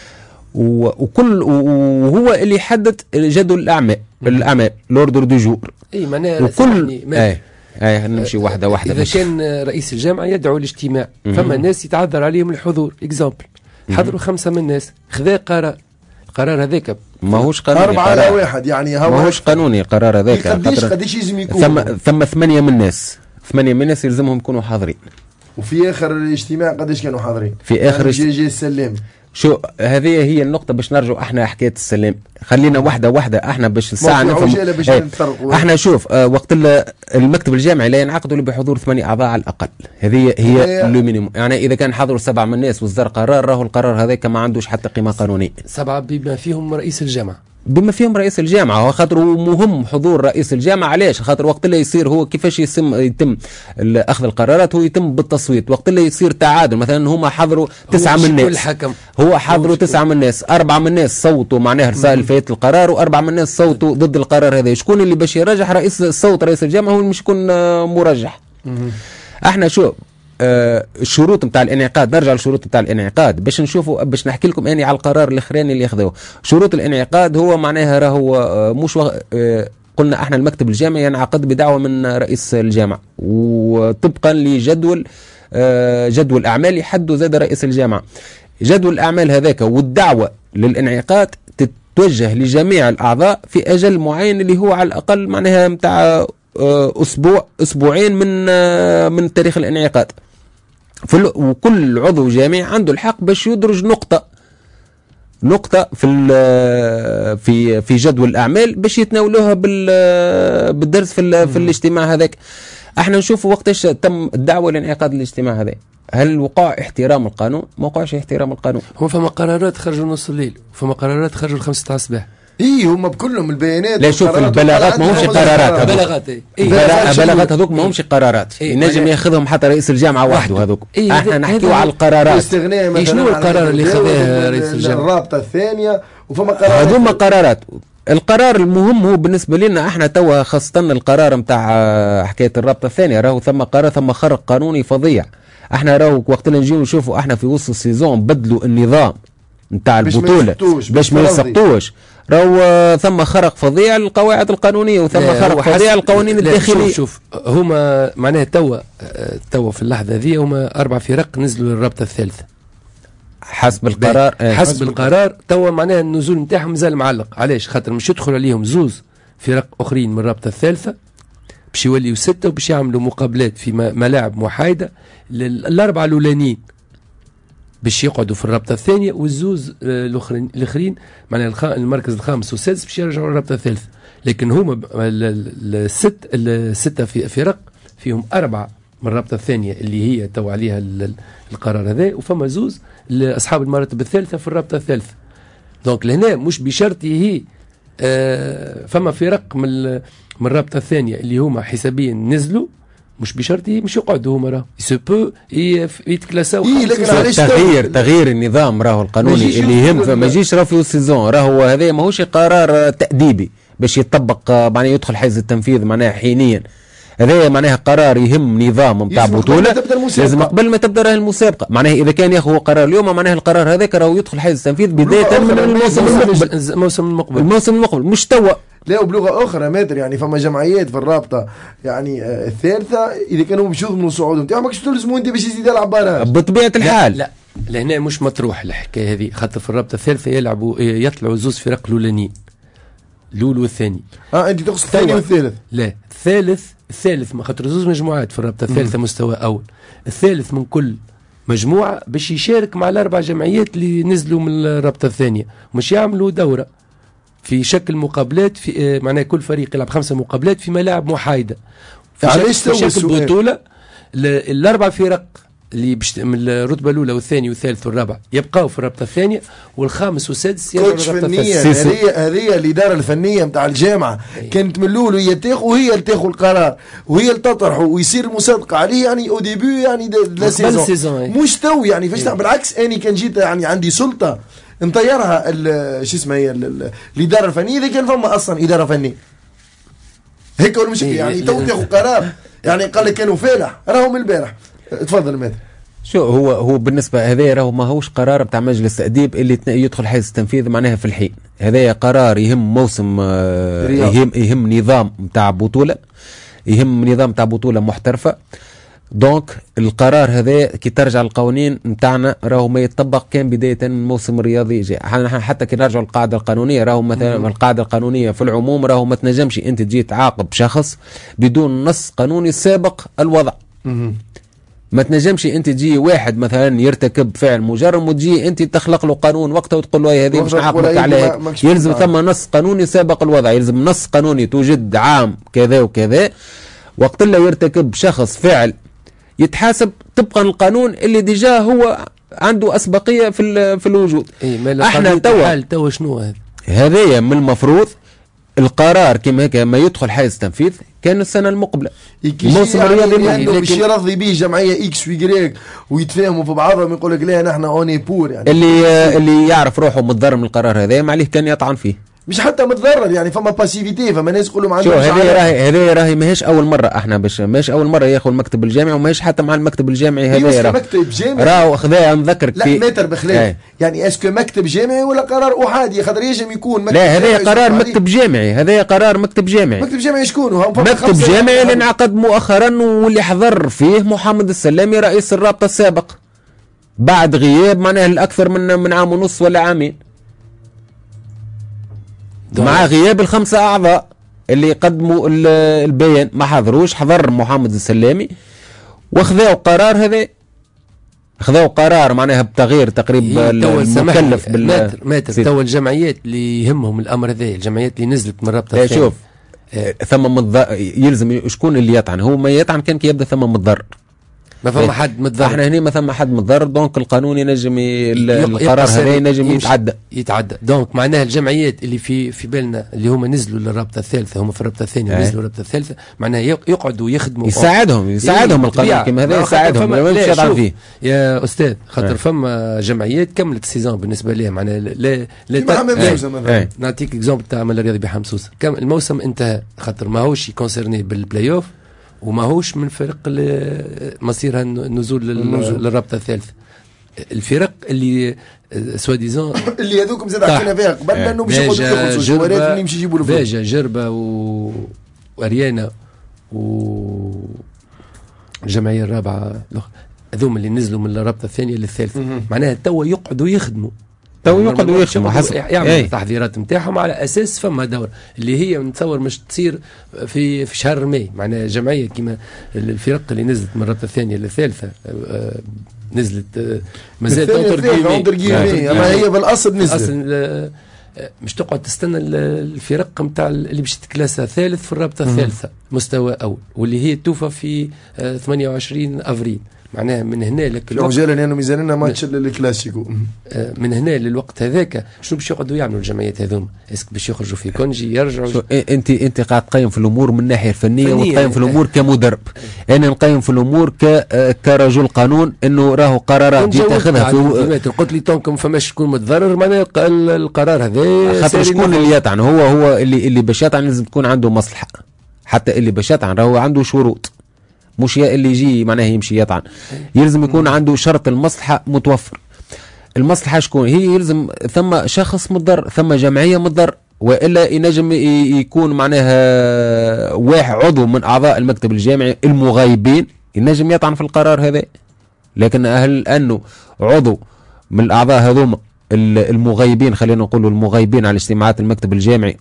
وكل وهو اللي يحدد جدول الاعمال الاعمال لوردر دو جور.
اي معناها
وكل اي اي نمشي واحده واحده.
اذا كان رئيس الجامعه يدعو الاجتماع فما ناس يتعذر عليهم الحضور، اكزامبل حضروا خمسه من الناس خذا قرار، القرار هذاك
ماهوش قانوني أربعة على واحد يعني
ماهوش قانوني القرار هذاك.
قديش قديش لازم يكون؟
ثم ثم ثمانية من الناس ثمانية من الناس يلزمهم يكونوا حاضرين.
وفي آخر الاجتماع قديش كانوا حاضرين؟
في آخر
يعني جي جي السلام.
شو هذه هي النقطة باش نرجع احنا حكاية السلام. خلينا واحدة واحدة احنا باش الساعة
نفهم.
ايه احنا شوف اه وقت المكتب الجامعي لا ينعقد الا بحضور ثمانية أعضاء على الأقل. هذه هي المينيموم. يعني إذا كان حضروا سبعة من الناس وصدر قرار راهو القرار هذاك ما عندوش حتى قيمة قانونية.
سبعة بما فيهم رئيس الجامعة.
بما فيهم رئيس الجامعة، خاطر مهم حضور رئيس الجامعة. علاش؟ خاطر وقت اللي يصير هو كيفاش يتم يتم أخذ القرارات هو يتم بالتصويت. وقت اللي يصير تعادل مثلا هما حضروا تسعة من الناس
الحكم.
هو حضروا تسعة من الناس، أربعة من الناس صوتوا معناها رسائل فايت القرار وأربعة من الناس صوتوا ضد القرار هذا. شكون اللي باش يرجح؟ رئيس الصوت رئيس الجامعة هو مش يكون مرجح. احنا شو آه الشروط نتاع الانعقاد، نرجع للشروط نتاع الانعقاد باش نشوفوا باش نحكي لكم اني على القرار الاخراني اللي ياخذوه. شروط الانعقاد هو معناها راهو آه مش وغ... آه قلنا احنا المكتب الجامعي ينعقد بدعوه من رئيس الجامعه وطبقا لجدول آه جدول اعمال يحدوا زاد رئيس الجامعه. جدول الاعمال هذاك والدعوه للانعقاد تتوجه لجميع الاعضاء في اجل معين اللي هو على الاقل معناها نتاع آه اسبوع اسبوعين من آه من تاريخ الانعقاد. وكل عضو جامعي عنده الحق باش يدرج نقطة نقطة في في في جدول الأعمال باش يتناولوها بالدرس في في الاجتماع هذاك. احنا نشوفوا وقتاش تم الدعوه لانعقاد الاجتماع هذا، هل وقع احترام القانون؟ ما وقعش احترام القانون.
هو فما قرارات خرجوا نص الليل وفما قرارات خرجوا الخمسة تاع الصباح.
اي هم بكلهم البيانات.
لا شوف البلاغات ما همش قرارات،
بلاغات اي
بلاغات هذوك ما همش قرارات، ينجم ياخذهم حتى رئيس الجامعه وحده هذوك. احنا نحكيو على القرارات.
شنو القرار اللي خذاه رئيس الجامعه؟
الرابطه الثانيه وفما قرارات.
هذوما قرارات. القرار المهم هو بالنسبه لنا احنا توا خاصه القرار نتاع حكايه الرابطه الثانيه، راهو ثم قرار ثم خرق قانوني فظيع. احنا راهو وقت اللي نجيو نشوفوا احنا في وسط السيزون بدلوا النظام نتاع البطوله باش ما يسقطوش، راهو ثم خرق فظيع القواعد القانونيه وثم خرق فظيع القوانين الداخليه.
شوف شوف هما معناها توا توا في اللحظه هذه هما اربع فرق نزلوا للرابطه الثالثه
حسب القرار.
اه حسب, حسب القرار توا معناها النزول نتاعهم مازال معلق. علاش؟ خاطر مش يدخل عليهم زوز فرق اخرين من الرابطه الثالثه باش يوليوا سته وباش يعملوا مقابلات في ملاعب محايده للاربعه الاولانيين باش يقعدوا في الرابطه الثانيه، والزوز الاخرين الاخرين معناها المركز الخامس والسادس باش يرجعوا للرابطه الثالثه. لكن هما الست السته فرق فيهم اربعه من الرابطه الثانيه اللي هي تو عليها القرار هذا، وفما زوز لاصحاب المراتب الثالثه في الرابطه الثالثه. دونك لهنا مش بشرط هي آه فما فرق من من الرابطه الثانيه اللي هما حسابيا نزلوا مش بشرط مش يقعدوا هما راه سو بو يتكلاساو.
إيه لكن
تغيير تغيير النظام راهو القانوني اللي يهم ما يجيش راهو في السيزون، راهو هذا ماهوش قرار تأديبي باش يطبق معناها يدخل حيز التنفيذ معناها حينيا. هذا معناها قرار يهم نظام نتاع بطوله لازم قبل ما تبدا راهي المسابقه. معناها اذا كان ياخذ قرار اليوم معناها القرار هذاك راهو يدخل حيز التنفيذ بدايه من الموسم المقبل.
الموسم المقبل
الموسم المقبل مش توا.
لا وبلغه اخرى ماتر يعني فما جمعيات في الرابطه يعني آه الثالثه اذا كانوا باش يضمنوا صعودهم نتاعهم ماكش تلزموا انت باش يزيد يلعب برا
بطبيعه الحال.
لا لا لهنا مش مطروح الحكايه هذه، خاطر في الرابطه الثالثه يلعبوا يطلعوا زوز فرق الاولانيين الاول والثاني.
اه انت تقصد الثاني والثالث؟
لا الثالث الثالث ما خاطر زوز مجموعات في الرابطه الثالثه مستوى اول، الثالث من كل مجموعه باش يشارك مع الاربع جمعيات اللي نزلوا من الرابطه الثانيه، مش يعملوا دوره في شكل مقابلات في معناها كل فريق يلعب خمسه مقابلات في ملاعب محايده في شكل, في شكل بطوله. الاربع فرق اللي بشت... من الرتبه الاولى والثاني والثالث والرابع يبقاو في الرابطه الثانيه، والخامس والسادس يرجعوا للرابطه الثالثه.
هذه هذه الاداره الفنيه نتاع الجامعه كانت من الاول وهي تاخذ وهي اللي تاخذ القرار وهي اللي تطرحه ويصير المصادقه عليه يعني او ديبي يعني لا سيزون مش تو يعني فاش بالعكس. اني كان جيت يعني عندي سلطه نطيرها شو اسمها هي الاداره الفنيه اذا كان فما اصلا اداره فنيه هيك ولا مش يعني تو تاخذ قرار يعني قال لك كانوا فالح راهم البارح. تفضل ماذا
شو هو هو بالنسبه هذا راهو ماهوش قرار بتاع مجلس تأديب اللي يدخل حيز التنفيذ معناها في الحين. هذا قرار يهم موسم يهم يهم نظام بتاع بطوله، يهم نظام بتاع بطوله محترفه. دونك القرار هذا كي ترجع القوانين نتاعنا راهو ما يتطبق كان بدايه من الموسم الرياضي جاي. حتى كي نرجعوا للقاعده القانونيه راهو مثلا القاعده القانونيه في العموم راهو ما تنجمش انت تجي تعاقب شخص بدون نص قانوني سابق الوضع. ما تنجمش انت تجي واحد مثلا يرتكب فعل مجرم وتجي انت تخلق له قانون وقتها وتقول له هذه مش نعاقبك عليه. يلزم ثم نص قانوني سابق الوضع، يلزم نص قانوني توجد عام كذا وكذا وقت اللي يرتكب شخص فعل يتحاسب طبقا القانون اللي ديجا هو عنده اسبقيه في في الوجود.
إيه احنا توا توا شنو هذا؟
هذايا من المفروض القرار كما هيك ما يدخل حيز تنفيذ كان السنه المقبله
الموسم الرياضي يعني باش يرضي به جمعيه اكس ويجريك ويتفاهموا في بعضهم يقول لك لا نحن اوني بور يعني
اللي اللي يعرف روحه متضرر من القرار هذا ما عليه كان يطعن فيه.
مش حتى متضرر يعني فما باسيفيتي فما ناس يقولوا ما عندهمش.
شو هذه راهي هذه راهي ماهيش اول مره احنا باش ماهيش اول مره ياخذ المكتب الجامعي وماهيش حتى مع المكتب الجامعي هذا راه
مكتب جامعي
راهو خذا نذكرك
لا متر بخلاف يعني اسكو مكتب جامعي ولا قرار احادي خاطر يجم يكون مكتب.
لا هذا قرار مكتب جامعي هذا قرار مكتب جامعي.
مكتب جامعي شكون هو؟
مكتب جامعي اللي انعقد مؤخرا واللي حضر فيه محمد السلامي رئيس الرابطه السابق بعد غياب معناه الاكثر من من عام ونص ولا عامين مع غياب الخمسة أعضاء اللي قدموا البيان ما حضروش. حضر محمد السلامي وخذوا قرار هذا خذوا قرار معناها بتغيير تقريب المكلف
بال ماتر تو الجمعيات اللي يهمهم الأمر هذا الجمعيات اللي نزلت من الرابطة
شوف ثم متضرر يلزم شكون اللي يطعن؟ هو ما يطعن كان كي يبدا ثم متضرر،
ما فما حد متضرر.
احنا هنا ما ثم حد متضرر، دونك القانون ينجم القرار هذا ينجم يتعدى
يتعدى. دونك معناها الجمعيات اللي في في بالنا اللي هما نزلوا للرابطه الثالثه، هما في الرابطه الثانيه نزلوا للرابطه الثالثه، معناها يقعدوا يخدموا
يساعدهم يساعدهم القانون كما هذا يساعدهم. ما مش يطعن فيه
يا استاذ، خاطر فما جمعيات كملت السيزون بالنسبه لها، معناها لا لا نعطيك اكزومبل تاع عمل الرياضي بحمصوصه، كم الموسم انتهى خاطر ماهوش يكونسيرني بالبلاي اوف وماهوش من الفرق اللي مصيرها النزول للرابطه الثالثه. الفرق اللي سوا ديزون
اللي هذوكم زاد حكينا فيها قبل انه باش ياخذوا ياخذوا جوارات اللي يمشي يجيبوا له
باجا جربه و... واريانا و الجمعيه الرابعه هذوما اللي نزلوا من الرابطه الثانيه للثالثه، معناها توا يقعدوا يخدموا
تو يقعدوا يخدموا حسب
يعملوا التحضيرات نتاعهم على اساس فما دور اللي هي نتصور مش تصير في في شهر ماي. معناها جمعيه كما الفرق اللي نزلت من الرابطه الثانيه للثالثه آه نزلت مازال
اونتر جيمي، اما هي بالاصل نزلت
آه مش تقعد تستنى الفرق نتاع اللي باش تكلاسها ثالث في الرابطه الثالثه مستوى اول، واللي هي توفى في آه ثمانية وعشرين افريل. معناها من هنا لك
الوقت عجالا لانه ميزاننا ماتش الكلاسيكو،
من هنا للوقت هذاك شنو باش يقعدوا يعملوا الجمعيات هذوما؟ اسك باش يخرجوا في كونجي يرجعوا؟
انت انت قاعد تقيم في الامور من الناحيه الفنيه وتقيم في الامور كمدرب. انا نقيم في الامور ك كرجل قانون انه راهو قرارات جيت تاخذها
في قلت لي تونكم فماش شكون متضرر، معناها القرار هذا
خاطر شكون اللي يطعن؟ هو هو اللي اللي باش يطعن لازم تكون عنده مصلحه، حتى اللي باش يطعن راهو عنده شروط، مش يا اللي يجي معناه يمشي يطعن، يلزم يكون عنده شرط المصلحة متوفر. المصلحة شكون هي؟ يلزم ثم شخص متضر، ثم جمعية متضر، وإلا ينجم يكون معناها واحد عضو من أعضاء المكتب الجامعي المغيبين ينجم يطعن في القرار هذا. لكن هل أنه عضو من الأعضاء هذوما المغيبين، خلينا نقول المغيبين على اجتماعات المكتب الجامعي،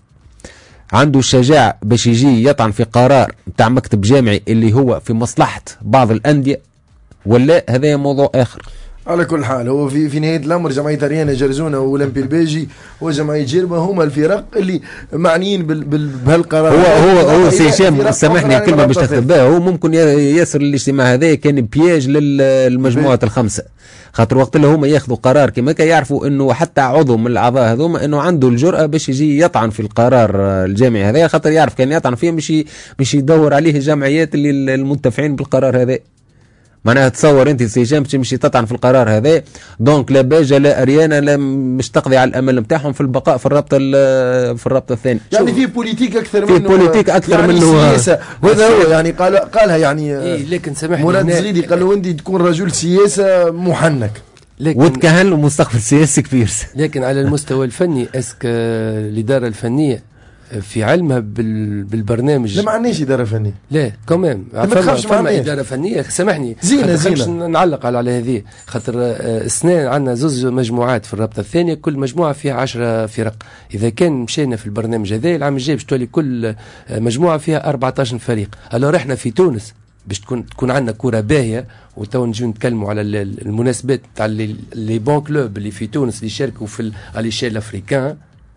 عنده الشجاعة باش يجي يطعن في قرار بتاع مكتب جامعي اللي هو في مصلحة بعض الأندية، ولا هذا موضوع آخر؟
على كل حال هو في في نهايه الامر جمعيه اريانا جرزونه واولمبي الباجي وجمعيه جربه هما الفرق اللي معنيين بهالقرار.
هو هو هو سي هشام سامحني يعني كلمه باش تاخذ بها، هو ممكن ياسر الاجتماع هذا كان بياج للمجموعه الخمسه، خاطر وقت اللي هما ياخذوا قرار كما كان يعرفوا انه حتى عضو من الاعضاء هذوما انه عنده الجرأه باش يجي يطعن في القرار الجامعي هذا، خاطر يعرف كان يطعن فيه مش مش يدور عليه الجمعيات اللي المنتفعين بالقرار هذا. معناها تصور انت سي هشام تمشي تطعن في القرار هذا، دونك لا باجا لا اريانا لا مش تقضي على الامل نتاعهم في البقاء في الرابطه في الرابطه الثانيه.
يعني في بوليتيك اكثر
منه، في بوليتيك اكثر يعني منه
سياسه، وهذا هو يعني قال قالها يعني
إيه لكن سامحني
مراد الزريدي قال له انت تكون رجل سياسه محنك
وتكهن له مستقبل سياسي كبير.
لكن على المستوى الفني اسك الاداره الفنيه في علمها بالبرنامج؟
لا ما عندناش اداره فنيه.
لا كمان فما, فما اداره فنيه سامحني
زينه زينه
نعلق على على هذه، خاطر السنه عندنا زوج مجموعات في الرابطه الثانيه، كل مجموعه فيها عشرة فرق. اذا كان مشينا في البرنامج هذا العام الجاي باش تولي كل مجموعه فيها أربعة عشر فريق. الو رحنا في تونس باش تكون تكون عندنا كره باهيه، وتو نجي نتكلموا على المناسبات تاع لي بون كلوب اللي في تونس اللي يشاركوا في اليشيل الافريكان.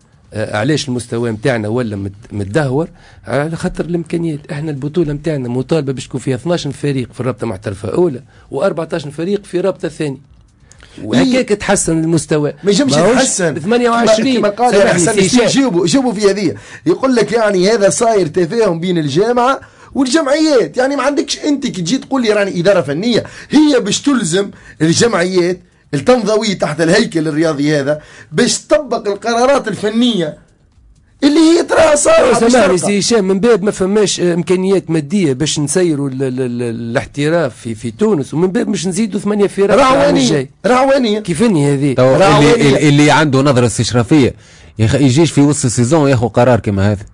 آه علاش المستوى نتاعنا ولا متدهور؟ على خاطر الامكانيات. احنا البطوله نتاعنا مطالبه باش تكون فيها اثناش فريق في الرابطه محترفه اولى و14 فريق في رابطه ثانيه، وهكاك تحسن المستوى.
ما يجمش يتحسن
ثمانية وعشرين
كما قال احسن جيبوا جيبوا في هذه، يقول لك يعني هذا صاير تفاهم بين الجامعه والجمعيات. يعني ما عندكش انت كي تجي تقول لي راني اداره فنيه، هي باش تلزم الجمعيات التنظوي تحت الهيكل الرياضي هذا باش تطبق القرارات الفنيه اللي هي تراها صالحه.
سامحني سي هشام، من باب ما فماش امكانيات ماديه باش نسيروا الاحتراف في في تونس، ومن باب باش نزيدوا ثمانيه فرق
رعوانيه رعوانيه
كيفني هذه
اللي, اللي عنده نظره استشرافيه يجيش في وسط السيزون ياخذ قرار كما هذا.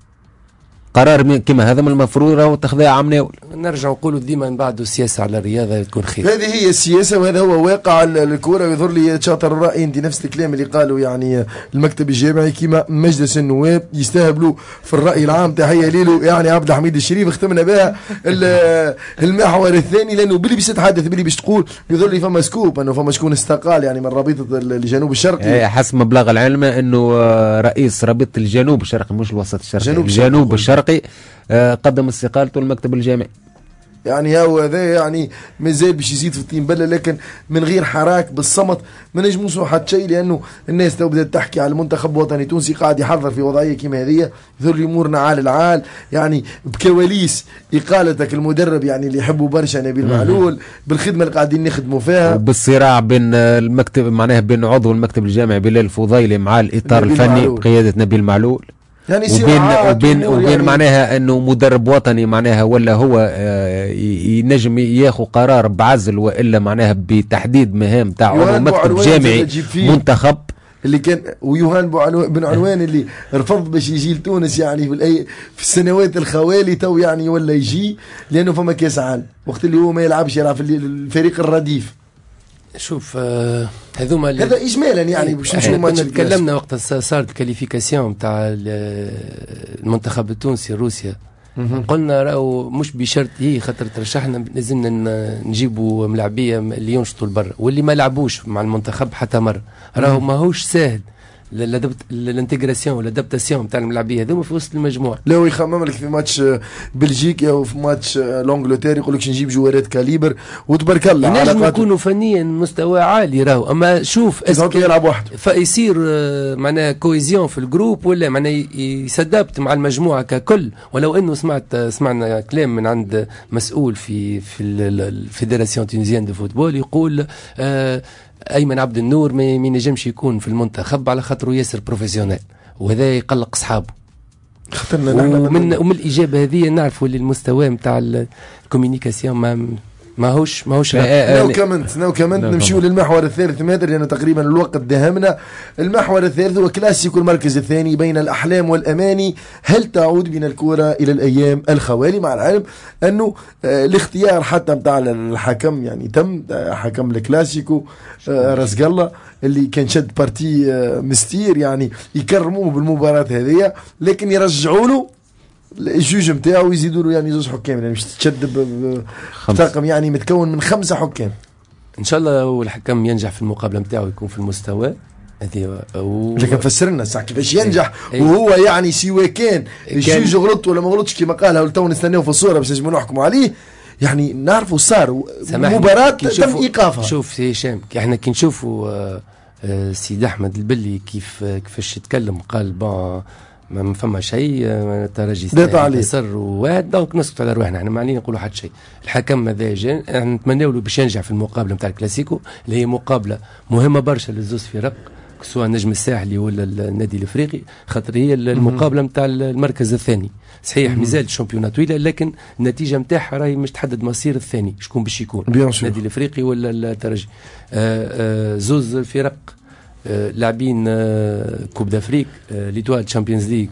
قرار كما هذا من المفروض راهو تاخذها عام ناول.
نرجع نقولوا ديما من بعد السياسه على الرياضه تكون خير.
هذه هي السياسه وهذا هو واقع الكره. ويظهر لي شاطر الراي انت نفس الكلام اللي قالوا يعني المكتب الجامعي كما مجلس النواب يستهبلوا في الراي العام. تحيه ليلو يعني عبد الحميد الشريف. ختمنا بها المحور الثاني لانه بلي باش تتحدث بلي باش تقول يظهر لي فما سكوب انه فما شكون استقال يعني من رابطه الجنوب الشرقي.
حسب مبلغ العلم انه رئيس رابطه الجنوب الشرقي مش الوسط الشرقي، الجنوب الشرقي الشرقي آه قدم استقالته المكتب الجامعي.
يعني هو هذا يعني مازال باش يزيد في الطين بله، لكن من غير حراك بالصمت ما نجمو نسمعوا حتى شيء، لانه الناس تو بدات تحكي على المنتخب الوطني التونسي قاعد يحضر في وضعيه كيما هذه، ذول امورنا عال العال يعني بكواليس اقالتك المدرب يعني اللي يحبوا برشا نبيل معلول بالخدمه اللي قاعدين نخدموا فيها،
وبالصراع بين المكتب معناه بين عضو المكتب الجامعي بلال الفضيلي مع الاطار الفني بقياده نبيل معلول، يعني وبين وبين وبين يعني معناها انه مدرب وطني معناها ولا هو آه ينجم ياخذ قرار بعزل والا معناها بتحديد مهام تاع عضو مكتب جامعي منتخب
اللي كان، ويوهان بن علوان اللي رفض باش يجي لتونس يعني في, في السنوات الخوالي تو يعني ولا يجي لانه فما كاس عالم وقت اللي هو ما يلعبش يلعب في الفريق الرديف.
شوف آه هذوما
هذا اجمالا يعني باش
نشوفوا ماتش تكلمنا وقت صارت الكاليفيكاسيون تاع المنتخب التونسي روسيا، قلنا راهو مش بشرط هي خاطر ترشحنا لازمنا نجيبوا ملاعبيه اللي ينشطوا البر واللي ما لعبوش مع المنتخب حتى مره، راهو ماهوش سهل الانتجراسيون والادابتاسيون تاع الملاعبيه هذوما في وسط المجموعه.
لا يخمم لك في ماتش بلجيكا وفي ماتش لونجلتير يقول لك نجيب جوارات كاليبر وتبارك الله
ينجموا يكونوا فنيا مستوى عالي راهو، اما شوف
يلعب واحد
فيصير معناها كويزيون في الجروب ولا معناها يسدبت مع المجموعه ككل. ولو انه سمعت سمعنا كلام من عند مسؤول في في الفيدراسيون تونيزيان دو فوتبول يقول آه ايمن عبد النور ما ينجمش يكون في المنتخب على خاطره ياسر بروفيسيونيل وهذا يقلق اصحابه. ومن ومن الاجابه هذه نعرفوا اللي المستوى نتاع الكوميونيكاسيون ما ماهوش ماهوش
نو كومنت نو كومنت نمشيو للمحور الثالث مادر لانه تقريبا الوقت داهمنا. المحور الثالث هو كلاسيكو المركز الثاني بين الاحلام والاماني، هل تعود بنا الكره الى الايام الخوالي؟ مع العلم انه آه الاختيار حتى نتاع الحكم يعني تم حكم الكلاسيكو آه رزق الله اللي كان شد بارتي آه مستير يعني يكرموه بالمباراه هذه، لكن يرجعوا له الجوج نتاعو يزيدوا له يعني زوج حكام يعني مش تشد طاقم يعني متكون من خمسه حكام.
ان شاء الله والحكم ينجح في المقابله نتاعو يكون في المستوى هذه و...
لكن فسر لنا ساعه كيفاش ينجح أي. وهو يعني سواء كان الجوج غلط ولا ما غلطش كما قالها تو نستناو في الصوره باش نجموا نحكموا عليه يعني نعرفوا صار مباراه تم ايقافها.
شوف سي هشام احنا كي نشوفوا آه آه سيد احمد البلي كيف آه كيفاش يتكلم قال با ما فما شيء ترجي سر واحد دونك نسكت على روحنا احنا ما علينا نقولوا حتى شيء. الحكم هذا جا نتمناو له باش ينجح في المقابله نتاع الكلاسيكو اللي هي مقابله مهمه برشا للزوز فرق سواء النجم الساحلي ولا النادي الافريقي، خاطر هي المقابله نتاع المركز الثاني. صحيح مازال الشامبيونات طويله لكن النتيجه نتاعها راهي مش تحدد مصير الثاني شكون باش يكون النادي الافريقي ولا الترجي. آآ آآ زوز الفرق آه لاعبين آه كوب دافريك آه ليتوال تشامبيونز ليج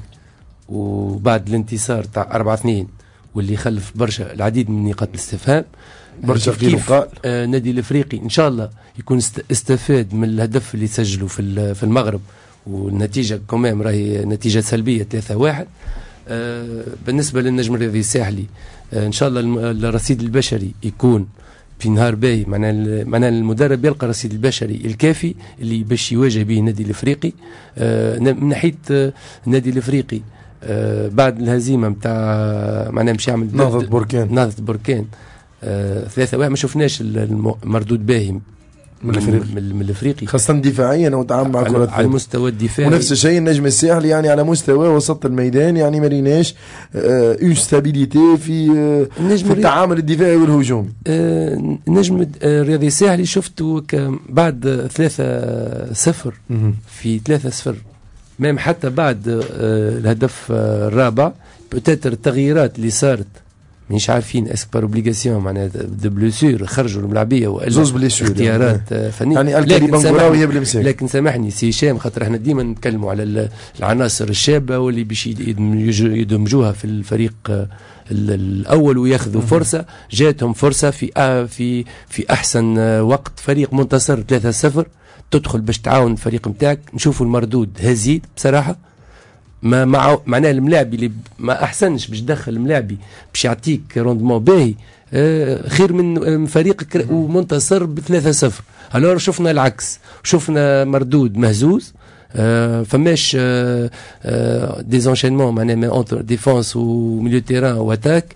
وبعد الانتصار تاع أربعة اثنين واللي خلف برشا العديد من نقاط الاستفهام برشا كيف آه النادي الافريقي ان شاء الله يكون استفاد من الهدف اللي سجله في في المغرب والنتيجه كمان راهي نتيجه سلبيه ثلاثة واحد. آه بالنسبه للنجم الرياضي الساحلي آه ان شاء الله الرصيد البشري يكون في نهار باهي، معناها معناها المدرب يلقى الرصيد البشري الكافي اللي باش يواجه به النادي الافريقي. آه من ناحيه آه النادي الافريقي آه بعد الهزيمه نتاع معناها مش يعمل
نهضه بركان
نهضه بركان آه ثلاثة واحد ما شفناش المردود باهي
من الافريقي
من الافريقي
خاصه دفاعيا وتعامل مع كره
على المستوى الدفاعي.
ونفس الشيء النجم الساحلي يعني على مستوى وسط الميدان يعني ما ريناش آه اون ستابيليتي في, آه في التعامل الدفاعي والهجومي.
آه النجم الرياضي الساحلي شفته بعد ثلاثة صفر في ثلاثة صفر ميم حتى بعد آه الهدف آه الرابع بوتيتر التغييرات اللي صارت مش عارفين اسك بار اوبليغاسيون معناها دو بلوسور خرجوا الملاعبيه والا
زوز بليسور
اختيارات يعني فنيه
يعني الكريم بنغوراوي بالمساك.
لكن سامحني سي هشام خاطر احنا ديما نتكلموا على العناصر الشابه واللي باش يدمجوها في الفريق الاول وياخذوا فرصه. جاتهم فرصه في في في احسن وقت فريق منتصر ثلاثة صفر تدخل باش تعاون الفريق نتاعك. نشوفوا المردود هزيد بصراحه ما مع معناه الملاعبي اللي ما احسنش باش تدخل الملاعبي باش يعطيك روندمون باهي آه خير من فريقك ومنتصر بثلاثة صفر. الور شفنا العكس، شفنا مردود مهزوز آه فماش آه آه ديزونشينمون معناها ما اونتر ديفونس وميليو تيران واتاك.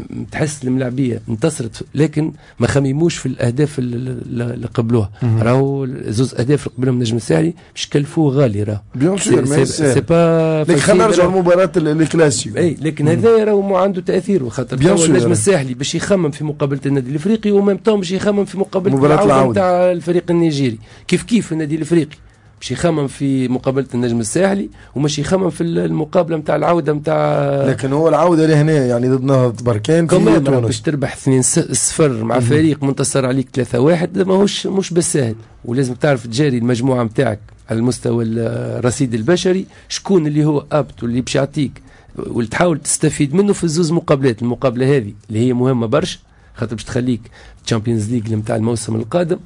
تحس الملاعبيه انتصرت لكن ما خمموش في الاهداف اللي قبلوها. راهو زوز اهداف اللي قبلهم النجم الساحلي مش كلفوه غالي. راه
بيان سور
سي با
لكن خلينا نرجعوا لمباراه الكلاسيكو.
اي لكن هذا راهو عنده تاثير خاطر النجم الساحلي باش يخمم في مقابله النادي الافريقي وميم طون باش يخمم في مقابله العوده نتاع الفريق النيجيري. كيف كيف النادي الافريقي باش يخمم في مقابله النجم الساحلي ومش يخمم في المقابله نتاع العوده نتاع. لكن
هو العوده لهنا يعني ضد نهضه بركان في تونس
باش تربح اثنين صفر مع فريق منتصر عليك ثلاثة واحد ماهوش مش بالسهل. ولازم تعرف تجاري المجموعه نتاعك على المستوى الرصيد البشري شكون اللي هو ابت واللي باش يعطيك وتحاول تستفيد منه في الزوز مقابلات. المقابله هذه اللي هي مهمه برشا خاطر باش تخليك تشامبيونز ليج نتاع الموسم القادم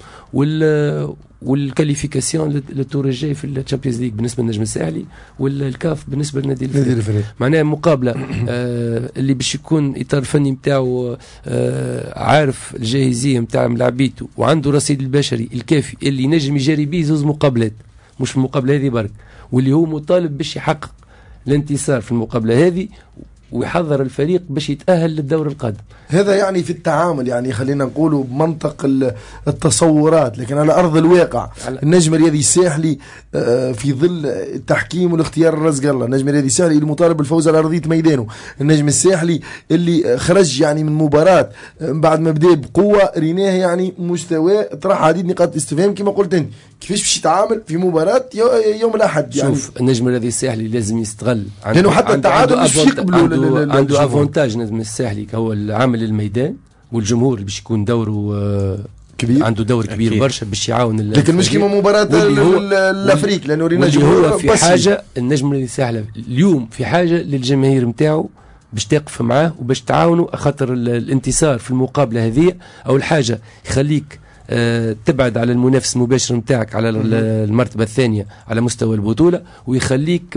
وال والكاليفيكاسيون للتور الجاي في الشامبيونز ليج بالنسبه للنجم الساحلي والكاف بالنسبه للنادي الفريق. معناها مقابله آه اللي باش يكون اطار الفني نتاعو آه عارف الجاهزيه نتاع ملاعبيته وعنده رصيد البشري الكافي اللي ينجم يجاري به زوز مقابلات مش في المقابله هذه برك واللي هو مطالب باش يحقق الانتصار في المقابله هذه ويحضر الفريق باش يتأهل للدور القادم.
هذا يعني في التعامل يعني خلينا نقوله بمنطق التصورات لكن على أرض الواقع النجم الرياضي الساحلي في ظل التحكيم والاختيار الرزق الله. النجم الرياضي الساحلي المطالب بالفوز على أرضية ميدانه. النجم الساحلي اللي خرج يعني من مباراة بعد ما بدأ بقوة ريناه يعني مستوى طرح عديد نقاط الاستفهام كما قلت انت كيفاش باش يتعامل في مباراة يوم الأحد. يعني
شوف النجم الرياضي الساحلي لازم يستغل
لأنه حتى التعادل مش يقبلوا
عنده, عنده افونتاج النجم الساحلي هو العامل الميدان والجمهور اللي باش يكون دوره كبير عنده دور كبير أكيد. برشا باش يعاون
لكن مش كيما مباراة الافريق لانه رينا
جمهور في حاجه. النجم الرياضي الساحلي اليوم في حاجه للجماهير نتاعو باش تقف معاه وباش تعاونوا خاطر الانتصار في المقابله هذه اول حاجه يخليك أه تبعد على المنافس المباشر نتاعك على المرتبه الثانيه على مستوى البطوله ويخليك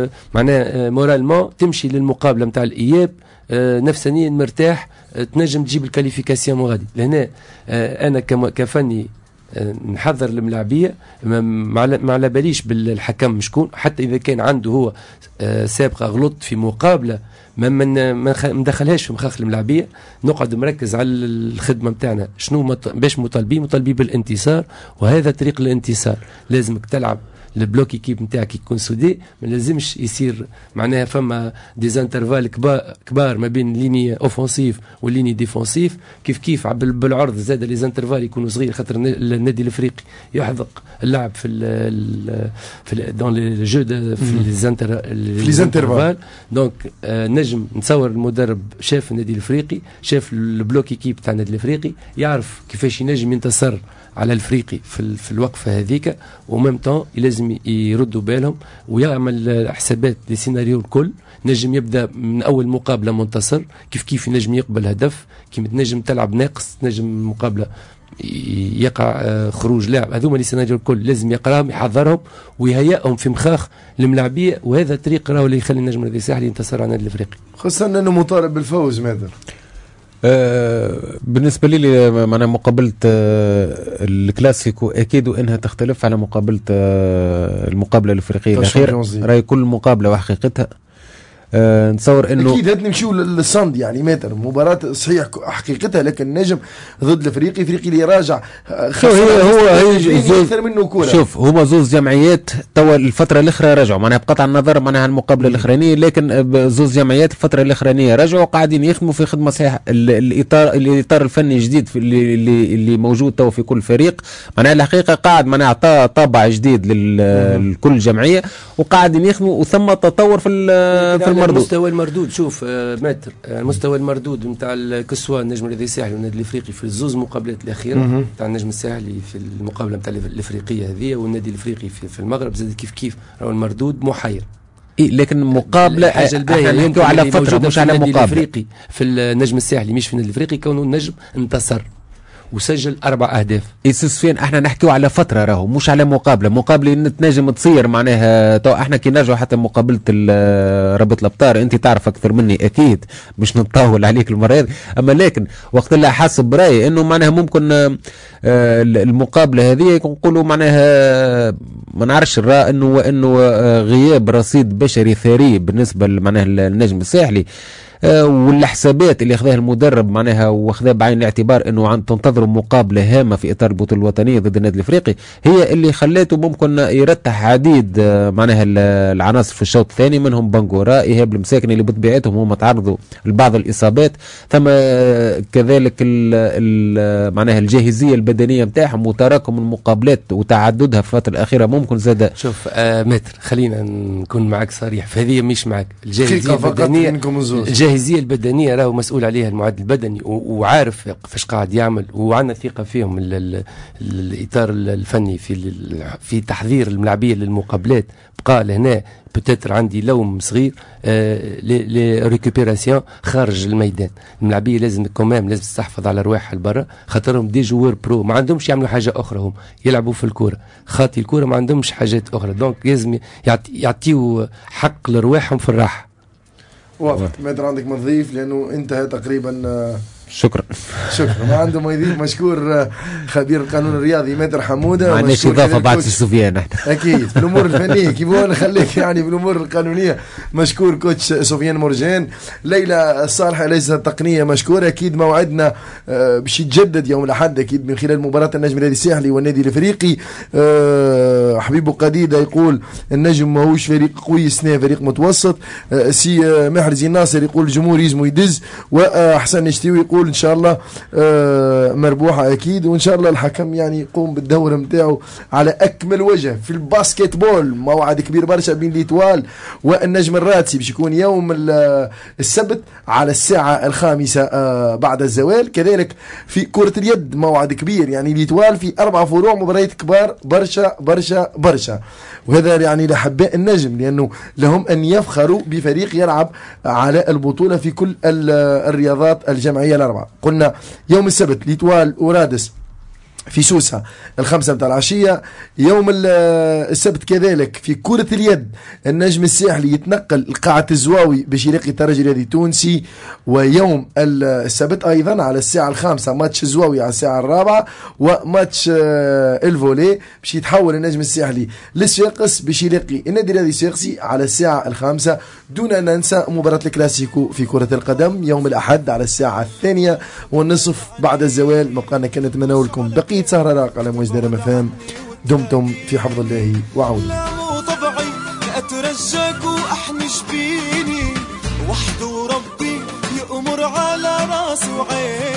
معناه مورالمون تمشي للمقابله نتاع الاياب أه نفسانيا مرتاح أه تنجم تجيب الكاليفيكاسيون غادي لهنا. أه انا كفني أه نحضر الملاعبيه ما على باليش بالحكم شكون حتى اذا كان عنده هو أه سابقه غلط في مقابله ما من ما ندخلهاش في مخاخ الملاعبيه. نقعد مركز على الخدمه نتاعنا شنو مط... باش مطالبين مطالبين بالانتصار وهذا طريق الانتصار. لازمك تلعب البلوك ايكيب نتاعك يكون سودي ما لازمش يصير معناها فما ديزانترفال كبار كبار ما بين ليني اوفونسيف والليني ديفونسيف. كيف كيف بالعرض زاد لي زانترفال يكونوا صغير خاطر النادي الافريقي يحذق اللعب في ال في دون لي جو في لي زانتر
في لي زانترفال.
دونك آه نجم نتصور المدرب شاف النادي الافريقي شاف البلوك ايكيب تاع النادي الافريقي يعرف كيفاش ينجم ينتصر على الافريقي في في الوقفه هذيك وميم طون لازم يردوا بالهم ويعمل حسابات للسيناريو الكل. نجم يبدا من اول مقابله منتصر كيف كيف نجم يقبل هدف كيف تنجم تلعب ناقص نجم مقابله يقع خروج لاعب. هذوما لي سيناريو الكل لازم يقراهم يحضرهم ويهيئهم في مخاخ الملاعبيه وهذا الطريق راهو اللي يخلي النجم الرياضي الساحلي ينتصر على النادي الافريقي
خاصه انه مطالب بالفوز. ماذا
آه بالنسبه لي معناها مقابله آه الكلاسيكو اكيد وانها تختلف على مقابله آه المقابله الافريقيه الاخيره. راي كل مقابله وحقيقتها. أه نتصور انه
اكيد هات نمشيو للصند يعني متر مباراه صحيح حقيقتها لكن نجم ضد الافريقي افريقي اللي راجع
شو هي هو هي
اكثر منه كوره.
شوف هما زوز جمعيات توا الفتره الاخرى رجعوا معناها بقطع النظر معناها المقابله الاخرانيه لكن زوز جمعيات الفتره الاخرانيه رجعوا قاعدين يخدموا في خدمه صحيحه. الاطار الاطار الفني الجديد اللي اللي, اللي موجود توا في كل فريق معناها الحقيقه قاعد معناها اعطى طابع جديد لكل جمعيه وقاعدين يخدموا وثم تطور في في المردود.
المستوى المردود شوف آه ماتر المستوى آه المردود نتاع الكسوة النجم الرياضي الساحلي والنادي الافريقي في الزوز مقابلات الاخيره نتاع النجم الساحلي في المقابله نتاع الافريقيه هذه والنادي الافريقي في, في المغرب زاد كيف كيف راهو المردود محير.
إيه لكن مقابله
الحاجه الباهيه
يمكن على فتره مش على مقابله
في النجم الساحلي مش في النادي الافريقي كونه النجم انتصر وسجل اربع اهداف.
ياسر سفيان احنا نحكيو على فتره راهو مش على مقابله، مقابله تنجم تصير معناها تو احنا كي نرجعوا حتى مقابله رابط الابطال انت تعرف اكثر مني اكيد مش نطول عليك المره هذه، اما لكن وقت اللي حاسب برايي انه معناها ممكن آه المقابله هذه نقولوا معناها ما نعرفش الراء انه انه غياب رصيد بشري ثري بالنسبه معناها النجم الساحلي والحسابات اللي اخذها المدرب معناها واخذها بعين الاعتبار انه عن تنتظر مقابله هامه في اطار البطوله الوطنيه ضد النادي الافريقي هي اللي خلته ممكن يرتح عديد معناها العناصر في الشوط الثاني، منهم بنغورا ايهاب المساكني اللي بطبيعتهم هم تعرضوا لبعض الاصابات، ثم كذلك ال ال معناها الجاهزيه البدنيه نتاعهم وتراكم المقابلات وتعددها في الفتره الاخيره ممكن زاد.
شوف آه متر خلينا نكون معك صريح فهذه مش معك الجاهزيه البدنيه الجاهزيه البدنيه راهو مسؤول عليها المعد البدني وعارف فاش قاعد يعمل وعندنا ثقه فيهم ال ال الاطار الفني في في تحضير الملاعبيه للمقابلات. بقى لهنا بتاتر عندي لوم صغير آه لي ريكوبيراسيون خارج الميدان. الملاعبيه لازم كمان لازم تستحفظ على رواحها لبرا خاطرهم دي جوار برو ما عندهمش يعملوا حاجه اخرى، هم يلعبوا في الكوره خاطي الكوره ما عندهمش حاجات اخرى، دونك لازم يعطيوا حق لرواحهم في الراحه.
واضح مادر عندك ما تضيف لانه انتهى تقريبا.
شكرا
شكرا ما عنده ما يضيف. مشكور خبير القانون الرياضي مادر حموده.
ما عندناش اضافه بعد سفيان احنا
اكيد في الامور الفنيه كيف هو نخليك يعني في الامور القانونيه. مشكور كوتش سفيان مرجان. ليلى الصالحه ليس التقنيه مشكور. اكيد موعدنا باش يتجدد يوم الاحد اكيد من خلال مباراه النجم النادي الساحلي والنادي الافريقي. حبيبو قديده يقول النجم ماهوش فريق قوي السنه فريق متوسط. سي محرزي الناصر يقول الجمهور يزمو يدز. وحسن نشتيوي يقول ان شاء الله آه مربوحه اكيد وان شاء الله الحكم يعني يقوم بالدور نتاعو على اكمل وجه. في الباسكت بول موعد كبير برشا بين ليتوال والنجم الراتسي باش يكون يوم السبت على الساعه الخامسه آه بعد الزوال. كذلك في كره اليد موعد كبير يعني ليتوال في اربع فروع مباريات كبار برشا برشا برشا، وهذا يعني لحباء النجم لانه لهم ان يفخروا بفريق يلعب على البطوله في كل الرياضات الجمعيه الأربعة. قلنا يوم السبت ليتوال ورادس في سوسة الخمسة متاع العشية. يوم السبت كذلك في كرة اليد النجم الساحلي يتنقل لقاعة الزواوي باش يلاقي الترجي الرياضي التونسي. ويوم السبت أيضا على الساعة الخامسة ماتش الزواوي على الساعة الرابعة وماتش الفولي باش يتحول النجم الساحلي للصفاقس باش يلاقي النادي الرياضي الصفاقسي على الساعة الخامسة. دون أن ننسى مباراة الكلاسيكو في كرة القدم يوم الأحد على الساعة الثانية والنصف بعد الزوال. مبقانا كان نتمنى لكم بقية سهرة راق على موجة دار مفهوم. دمتم في حفظ الله وعونه.
طبعي أترجاك وأحنش بيني وحده ربي يأمر على راسي وعيني.